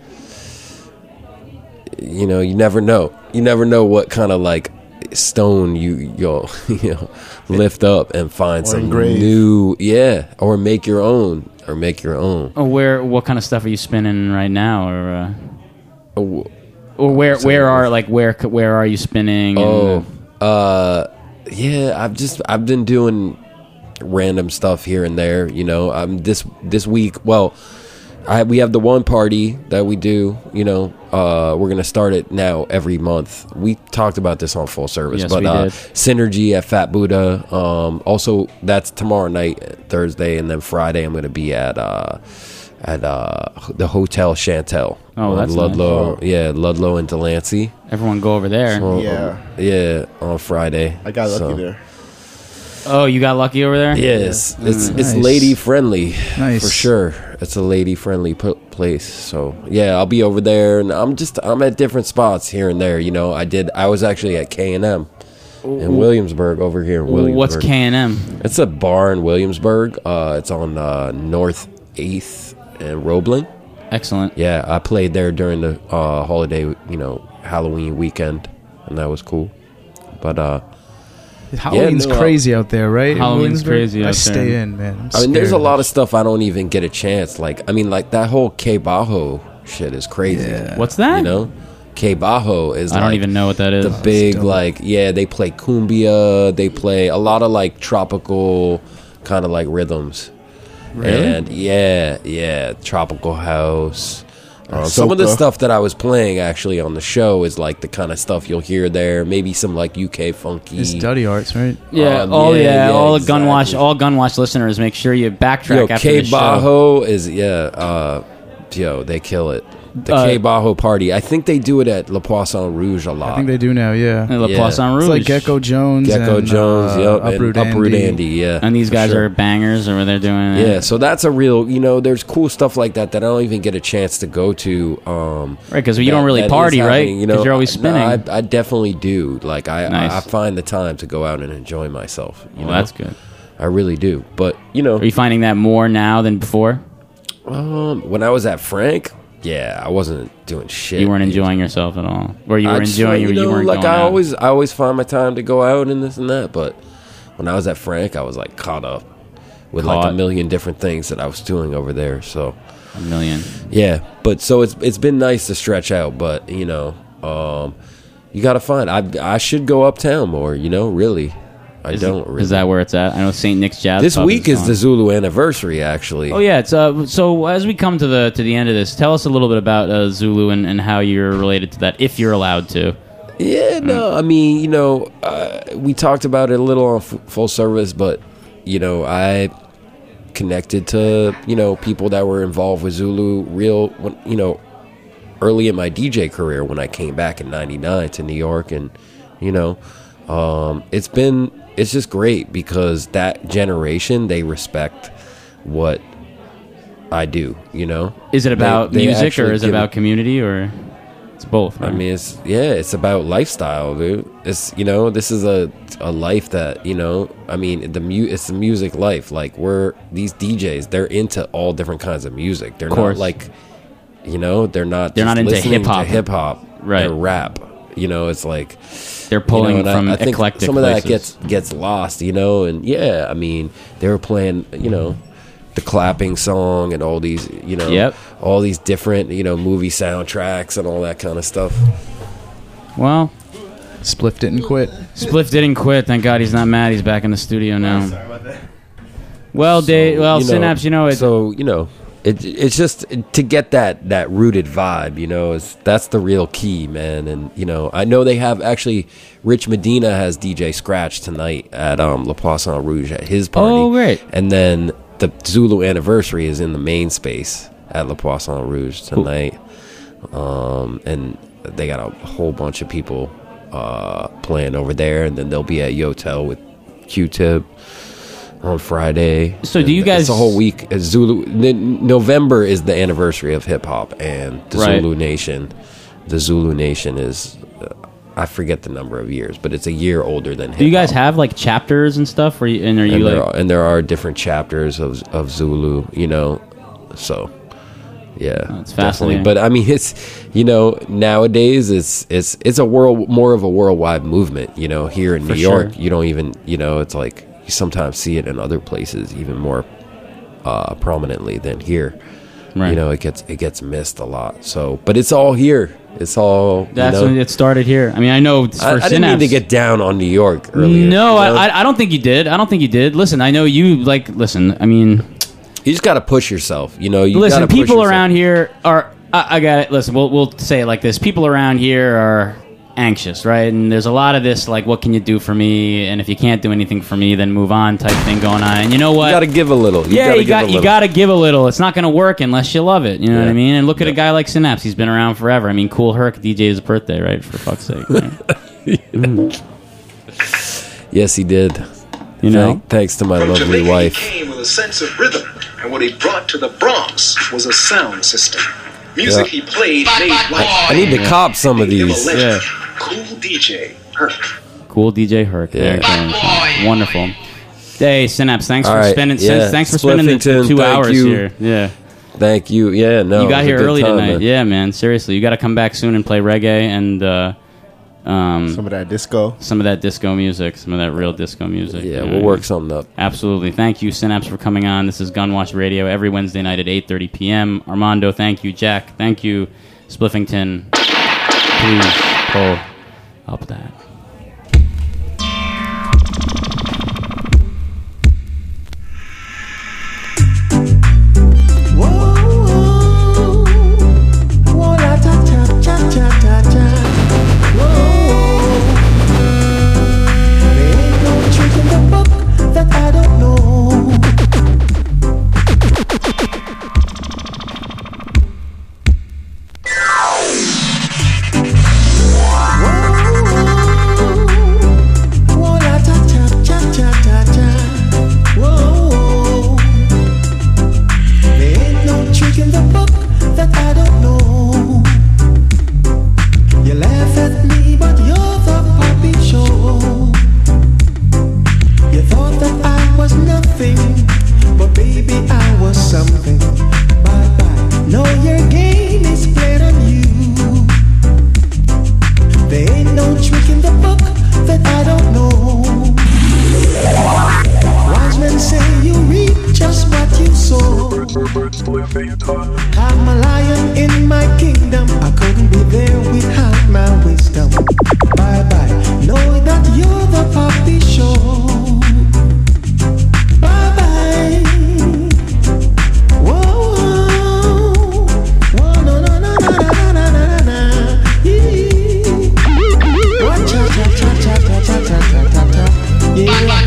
you know, you never know. You never know what kind of, like, stone you you'll you know lift up and find Or some engrave. new yeah or make your own or make your own Oh, where? What kind of stuff are you spinning right now, or uh, oh, or where? so- Where are like where? c- Where are you spinning? oh and, uh yeah I've just I've been doing random stuff here and there, you know. I'm this this week well I we have the one party that we do, you know. Uh, we're gonna start it now every month. We talked about this on Full Service, Yes, but we uh, did. Synergy at Fat Buddha. Um, also, that's tomorrow night, Thursday, and then Friday I'm gonna be at uh, at uh, the Hotel Chantel. Oh, on that's Ludlow. nice. Yeah, Ludlow and Delancey. everyone go over there. So, Yeah. yeah, on Friday. I got lucky So- there. Oh, you got lucky over there. Yes, it's Mm, it's nice. lady friendly Nice. for sure. it's a lady friendly p- place. So yeah, I'll be over there, and I'm just I'm at different spots here and there. You know, I did I was actually at K and M in Williamsburg over here in Williamsburg. What's K and M? It's a bar in Williamsburg. Uh, it's on uh, North eighth and Roebling. Excellent. Yeah, I played there during the uh, holiday, you know, Halloween weekend, and that was cool. But uh, Halloween's yeah, no, crazy out there, right? Halloween's crazy out I there. stay in, man. I'm I mean, there's a scared. lot of stuff I don't even get a chance. Like, I mean, like that whole K Bajo shit is crazy. Yeah. What's that? You know, K Bajo is. I don't like even know what that is. The big, like, yeah, they play cumbia. They play a lot of like tropical kind of like rhythms. Really? And yeah, yeah, tropical house. Uh, Soca. some of the stuff that I was playing actually on the show is like the kind of stuff you'll hear there. Maybe some like U K funky. It's Duddy Arts, right? Yeah. Um, oh yeah, yeah. yeah, all exactly. Gunwash, all Gunwash listeners, make sure you backtrack Yo, after K the show. Bajo is yeah, uh, yo, they kill it. The Uh, K Bajo party. I think they do it at Le Poisson Rouge a lot. I think they do now, yeah. Le Yeah. Poisson Rouge. It's like Gecko Jones Gecko and, Jones, uh, yep, Uproot and Uproot Andy. Andy, yeah. And these for guys sure. are bangers, or what they're doing. Yeah, so that's a real, you know, there's cool stuff like that that I don't even get a chance to go to. Um, Right, 'cause you that- don't really that party, is right? happening, You 'Cause know, you're always no, spinning. I, I definitely do. Like I, Nice. I, I find the time to go out and enjoy myself. You Well, know? that's good. I really do. But you know, Are you finding that more now than before? um, when I was at Frank, yeah, I wasn't doing shit. You weren't enjoying yourself at all, or you were I just enjoying, find, you, you know, weren't like going I out. always, I always find my time to go out and this and that. But when I was at Frank, I was like caught up with like a Caught. million different things that I was doing over there. So a million. yeah, but so it's it's been nice to stretch out. But you know, um, you got to find. I I should go uptown more. You know, really, I Is, don't. Really. is that where it's at? I know Saint Nick's Jazz. This Pub week is on. the Zulu anniversary, actually. Oh yeah, it's uh. So as we come to the to the end of this, tell us a little bit about uh, Zulu and, and how you're related to that, if you're allowed to. Yeah, no, I mean, you know, uh, we talked about it a little on f- full service, but you know, I connected to you know people that were involved with Zulu real, when, you know, early in my D J career when I came back in ninety-nine to New York, and you know, um, it's been it's just great because that generation, they respect what I do. You know, Is it about They- they music or actually is it give about community or it's both? I right? mean, it's yeah, it's about lifestyle, dude. It's you know, this is a a life that you know. I mean, the mu- it's the music life. Like we're these D Js, they're into all different kinds of music. They're Of course. not like, you know, they're not. They're just not into listening to hip-hop. hip-hop, Right. or rap. You know, it's like They're pulling you know, and from I, I think eclectic some of that places. gets gets lost. You know, and yeah, I mean, they were playing. You know. The clapping song and all these, you know, Yep. all these different, you know, movie soundtracks and all that kind of stuff. Well, Spliff didn't quit. Spliff didn't quit. Thank God he's not mad. He's back in the studio now. Sorry about that. Well, Dave. Well, you know, Synapse. You know, it, so you know, it it's just to get that that rooted vibe. You know, is that's the real key, man. And you know, I know they have actually. Rich Medina has D J Scratch tonight at um Le Poisson Rouge at his party. Oh, great. And then the Zulu anniversary is in the main space at Le Poisson Rouge tonight. Um, and they got a whole bunch of people uh, playing over there, and then they'll be at Yotel with Q-Tip on Friday. So do And you guys- It's a whole week. It's Zulu. n- November is the anniversary of hip hop, and the Right. Zulu Nation. The Zulu Nation is. Uh, I forget the number of years, but it's a year older than hip hop. do you guys have like chapters and stuff? Or you, and are you and, like? there are, and there are different chapters of of Zulu, you know. So, yeah, Oh, it's definitely. fascinating. But I mean, it's you know nowadays it's it's it's a world more of a worldwide movement. You know, here in For New York, sure. you don't even you know it's like you sometimes see it in other places even more uh, prominently than here. Right. You know, it gets it gets missed a lot. So, but it's all here. It's all. That's you know, when it started here. I mean, I know for I, I didn't mean Synapse. to get down on New York earlier. No, you know? I, I I don't think you did. I don't think you did. Listen, I know you like. Listen, I mean, you just got to push yourself. You know, you listen. gotta push People yourself. around here are. I, I got it. Listen, we'll we'll say it like this. People around here are anxious, right? And there's a lot of this, like, what can you do for me? And if you can't do anything for me, then move on type thing going on. And you know what? You got to give a little. You yeah, gotta you give got a you little. got to give a little. It's not going to work unless you love it. You know what Yeah. I mean? And look at a guy like Synapse. He's been around forever. I mean, Cool Herc D J's birthday, right? For fuck's sake. Right? Yes, he did. You know, Thank, thanks to my From lovely Jamaica, wife. He came with a sense of rhythm, and what he brought to the Bronx was a sound system. Music Yeah. he played made life. I need to cop some of Made him a these. legend. Yeah. Cool D J Herc. Cool D J Herc. There it goes. Wonderful. Hey, Synapse, thanks All for right, spending. yeah. Thanks for spending the Spliffington, two thank hours you. here. Yeah. Thank you. Yeah, no. you got it was a here good early time, tonight. man. Yeah, man. Seriously, you got to come back soon and play reggae and uh, um, Some of that disco. some of that disco music, some of that real disco music. Yeah, You know we'll what I work mean? something up. Absolutely. Thank you, Synapse, for coming on. This is Gunwash Radio every Wednesday night at eight thirty p.m. Armando, thank you. Jack, thank you. Spliffington, please pull up that. I'm a lion in my kingdom. I couldn't be there without my wisdom. Bye bye. Know that you're the puppy show. Bye bye. Whoa, whoa, whoa, no, no, no, no, no, no, no, no, no. Yee. What cha cha cha cha cha cha cha cha cha. Yeah.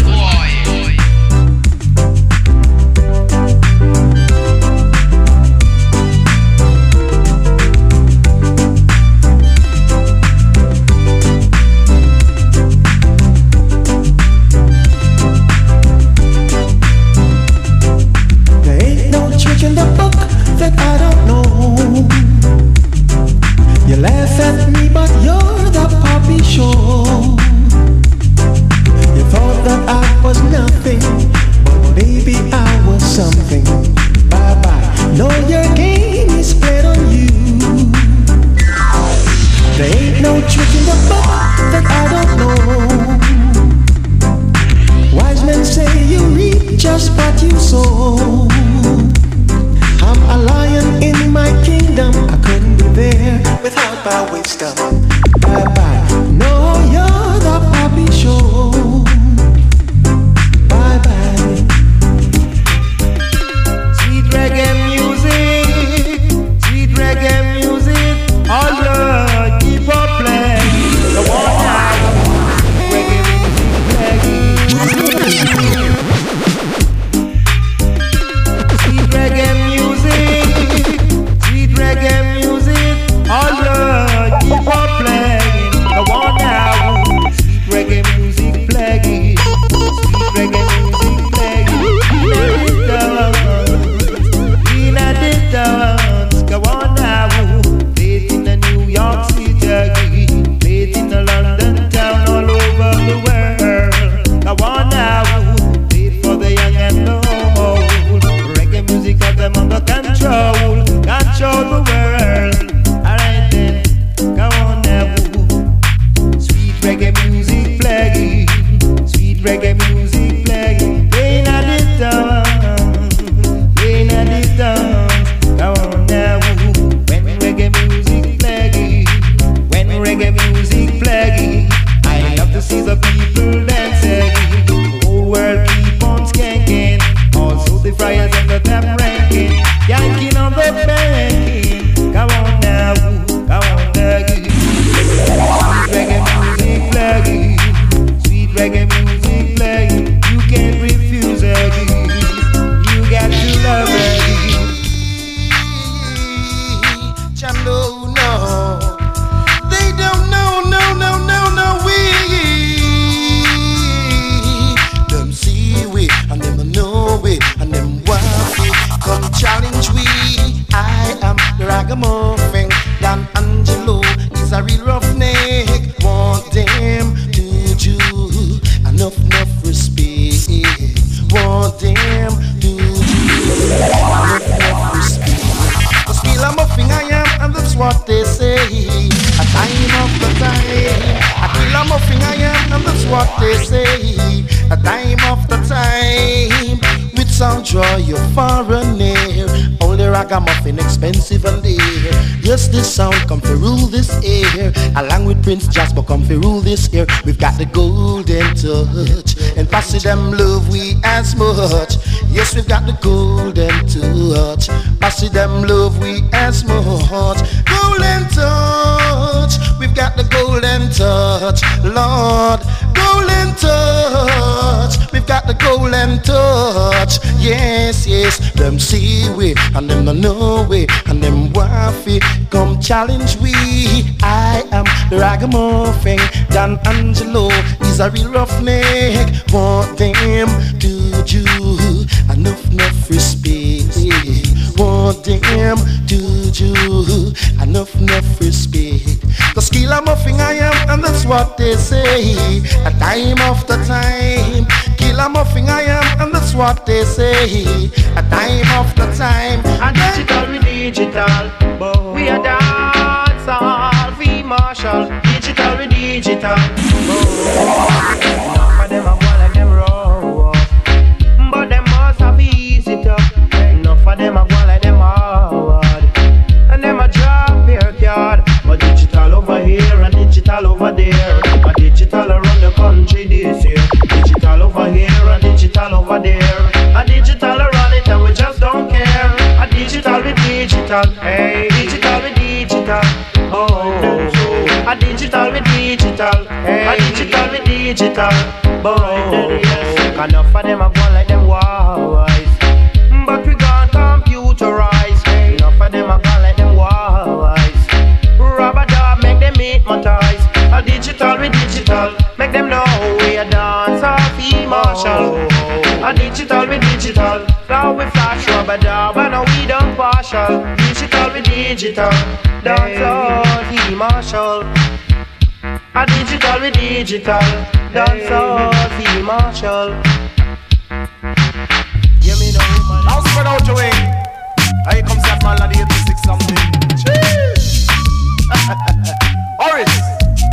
Reggae music, all the keep up know it, and them waffy come challenge we. I am the ragamuffin. Don Angelo is a real roughneck. Want them to do enough, enough respect. Want them to do enough, enough respect. The skill I'm muffing I am, and that's what they say. A time of the time. A kill I'm muffing I am, and that's what they say. A time of the time. With sound draw you far and near. Only ragamuffin expensive and dear. Yes, this sound come to rule this air. Along with Prince Jasper come to rule this air. We've got the golden touch, and pass them love we as much. Yes, we've got the golden touch, pass them love we as much. Golden touch, we've got the golden touch, Lord. Golden touch, we've got the golden touch. Yes, yes, them see we and them don't know we, and them waffy come challenge we. I am the ragamuffin. Don Angelo is a real roughneck. Want them to do enough, enough respect. Want them to do enough, enough respect. The skill I'm muffing I am, and that's what they say. A time after time, kill I'm muffing I am, and that's what they say. A time after time, and digital we digital, we are dance all we marshal. Digital we digital, enough of them are one like them raw, but them must have easy it up. Enough of them are one like them hard, and them a drop their card. But digital over here and digital over there, a digital around the country this year. Digital over here and digital over there, a digital around it and we just don't care. A digital with digital, hey, digital with digital, oh, oh. A digital with digital, hey, a digital with digital, boy. Enough of them are going like them wise, but we gone computerize. Enough of them are going like them wise. Rubber dub make them hypnotize. A digital with digital, make them know we a dance off e-marshal. A digital with digital, now we flash rubber dub and now we done partial. Digital with digital, dance off e-marshal. A digital with digital, dance off e-marshal. Give me no woman. Now spread out your wing. Here comes that man at the eighty-six something. Cheers. Orange.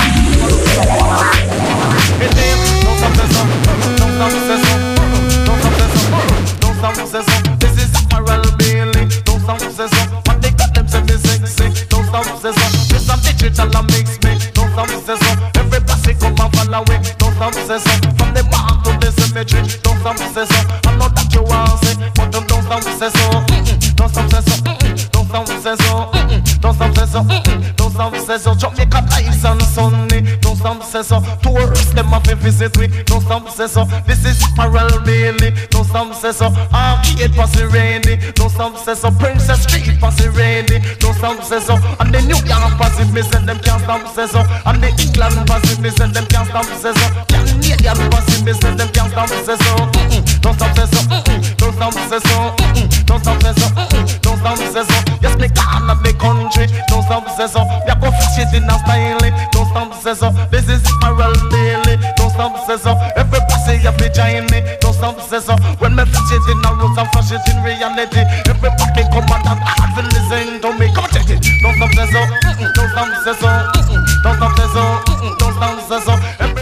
Hit him. Don't stop the song. Don't stop the song. Don't stop the song. Don't stop the song. This is Pharrell Bailey. Don't stop the song. What they got them seven six six. Don't stop the song. This some digital and mix me. Don't stop the song. Every passing come and follow it. Don't stop the song. From the mark to the cemetery. Don't stop the song. I know that you want to say, but don't stop the song. Don't stop the song. Don't stop the song. Don't stop the song. Don't stop the song. Jamaica nice and sunny. Don't stop the song. Tourists them have to visit me. Don't stop the song. This is Pharrell Bailey. Don't stop the song. Arcade passing rainy. Don't stop the song. Princess Street passing rainy. Don't stop the song. And the New York passing me and them can't stop the song. And the England passing me and them can't stop the song. Canadian passing me and them can't stop the song. Don't stop the song. Don't stop the song. Don't stop the song. Don't stop the song. Yes, me can't have the country. Don't stop the song. We are going flash it in a style. Don't stop the song. This is Pharrell Bailey. Don't stop the song. Every passy you be join me. Don't stop the song. When me flash it in a roots and flash it in reality. Everybody come on and have to listen to me. Come check it. Don't stop the song. Don't stop the song. Don't stop the song. Don't stop the song.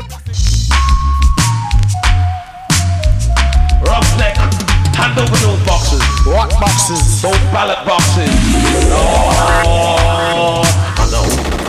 Roughneck, hand over those boxes. What boxes? Those ballot boxes. Oh, I know.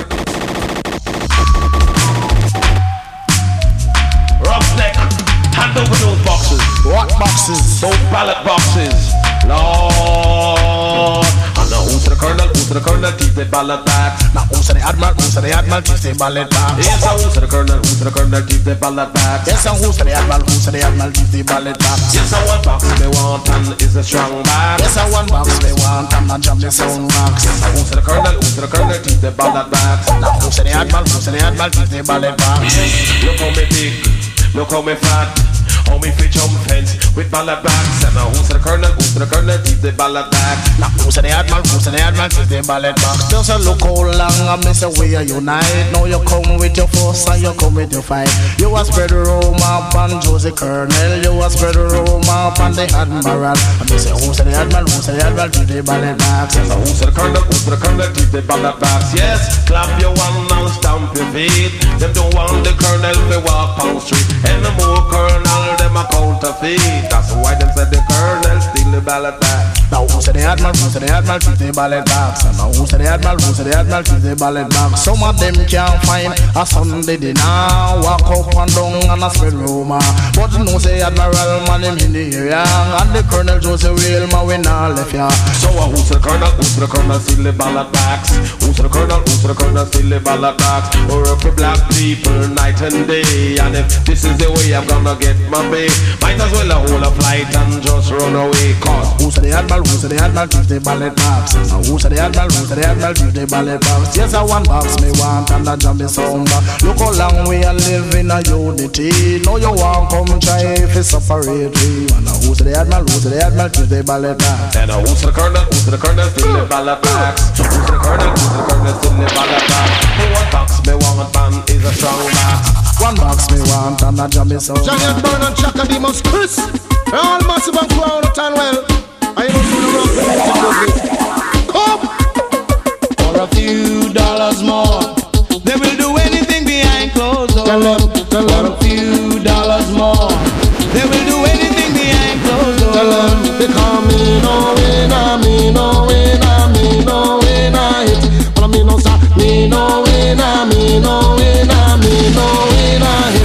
Roughneck, hand over those boxes. What boxes? Those ballot boxes. Lord, I know who's the colonel, who's the colonel, keep the ballot back. Now who's the admiral, who's the admiral, keep the ballot back. Yes, I who's the colonel, who's the colonel, keep the ballot back. Yes, I who's the admiral, who's the admiral, keep the ballot back. Yes, I one box me want and is a strong back. Yes, I one box me want and not jump the sound box. Yes, I who's the colonel, who's the colonel, keep the ballot back. Now who's the admiral, who's the admiral, keep the ballot back. Look how me big, look how me fat. How me fi jump fence with ballad bags. And now who's the colonel, who's the colonel, keep the ballad bags. Now who's the admiral, who's the admiral, keep the ballad bags. Just a look how long I miss a way you unite. Now you come with your force and you come with your fight. You a spread the rumor upon Josie Colonel. You a spread the rumor upon the admiral. I miss a who's the admiral, who's the admiral, keep the ballad bags. And now who's the colonel, who's the colonel, keep the ballad bags. Yes, clap your one and stamp your feet. Them don't want the colonel to walk on the street. And the more colonel, them a counterfeit. That's why them said the colonel steal the ballot bags. Now who's the admiral, who's the admiral, keep the ballot bags. And now who's the admiral, who's the admiral, keep the ballot bags. Some of them can't find a Sunday dinner. Walk up and down and a spread rumor. But you know say admiral man him in the area. And the colonel Joseph Wilma we not left ya. So uh, who's the colonel, who's the colonel steal the ballot bags? Who's the colonel, who's the colonel steal the ballot bags? Work with black people night and day. And if this is the way I'm gonna get my pay, might as well a hold a flight and just run away. Cause who's the admiral, who's the admiral, keep the ballot box. Now who's the admiral, who's the admiral, keep the ballot box. Yes, I one box me want and that jam is sound. Look how long we are living a unity. Now you want come try if it's separate. And now who's the admiral, who's the admiral, keep the ballot box. And now who's the colonel, who's the colonel, steal the ballot box. Who's the colonel, who's the colonel, steal the ballot box. One box me want man is a strong box. One box me want and that jam is sound. Giant Burn and Chaka Demos Chris. They're all massive and crown it and well. I don't do the rock music. Come! For a few dollars more, they will do anything behind closed doors. Tell them, tell them. For a few dollars more, they will do anything behind closed doors. Tell them, they call me no winner, me no winner, me no winner hit. But me no sir, me no winner, me no winner, me no winner hit.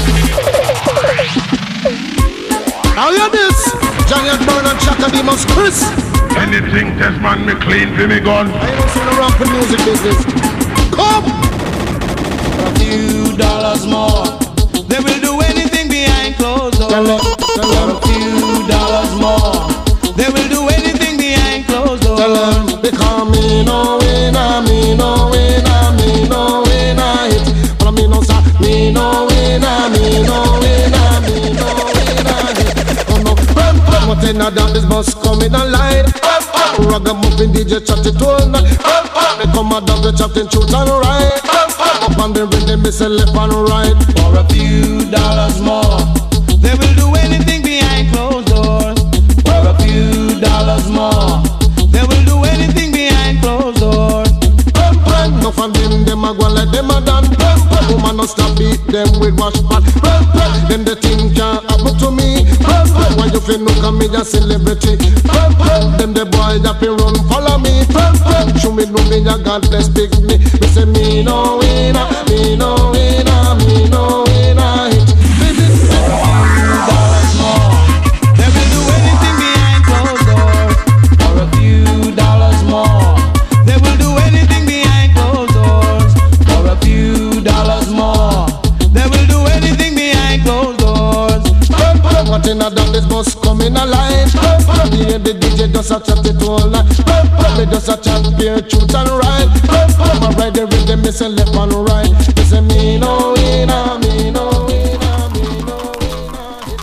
How you this? Giant Burn and Chaka Demos Chris. Anything test man me clean for me gun. I don't see no rock in music business. Come! For a few dollars more, they will do anything behind closed doors. Tell them, tell them. For a few dollars more, they will do anything behind closed doors. Tell them, they call me no winner, me no winner, me no winner hit. But me no sir, me no winner, me no winner, me no winner hit. Oh no, bum bum, what in a damn this bus coming alive. Ragamuffin D J chat it all night. They come a dog, they chatting truth and right. Up on the rhythm, they say left and right. For a few dollars more, they will do anything behind closed doors. For a few dollars more, they will do anything behind closed doors. No fan them, them a go like them a done. Woman no stop beat them with wash pot. Them the thing can't happen to me. Why you feel look at me a celebrity? Them the boy that be run follow me. Show me no me a God bless big me. Me say me no winner, me no winner, me no winner hit. Dollars more, they will do anything behind closed doors. For a few dollars more, they will do anything behind closed doors. For a few dollars more, they will do anything behind closed doors. What in a done this bus coming alive. Me and the D J just a chat it all night. Me just a chat pure truth and right. I ride the rhythm, me say left and right. Me say me no winner, me no winner, me no winner.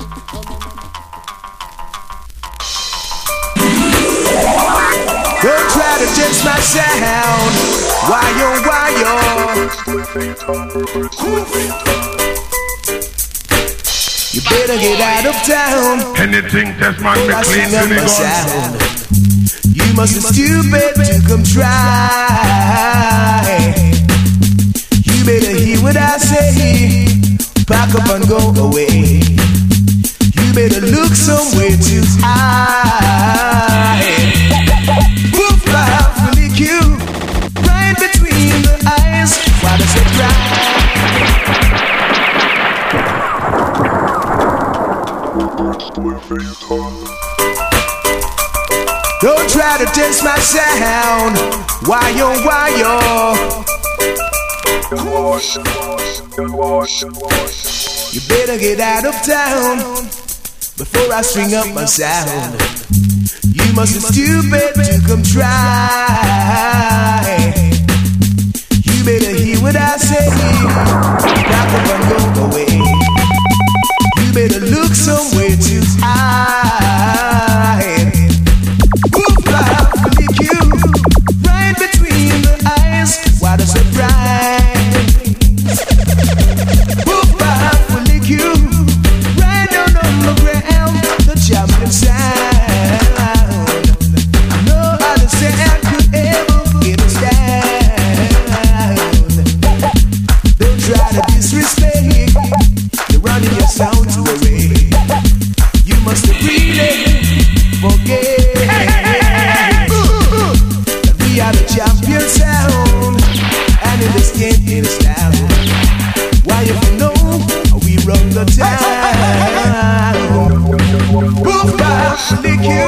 Don't try to test my sound. Why yo, why yo? You better get out of town. Anything test man me clean to me gun. You must be stupid to come try. You better hear what I say. Pack up and go away. You better look somewhere to hide. Wolf laugh will lick you right between the eyes. Why does it cry? Don't try to test my sound. Why yo, why yo? You better get out of town before I string up my sound. You must be stupid to come try. You better hear what I say. Pack up and go away. You better look somewhere to hide. Woof, I will lick you right between the eyes. What a surprise! Woof, I will lick you right down on the ground, the champion sound. No other sound could ever get us down. Don't try to disrespect. You're running your sounds away. You must really forget that we are the champion sound, and in this game it is down. Why if you know we run the town? Woof, back, lick you.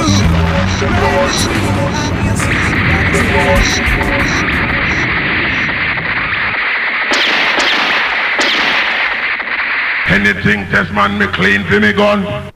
Anything test man me clean for me gun.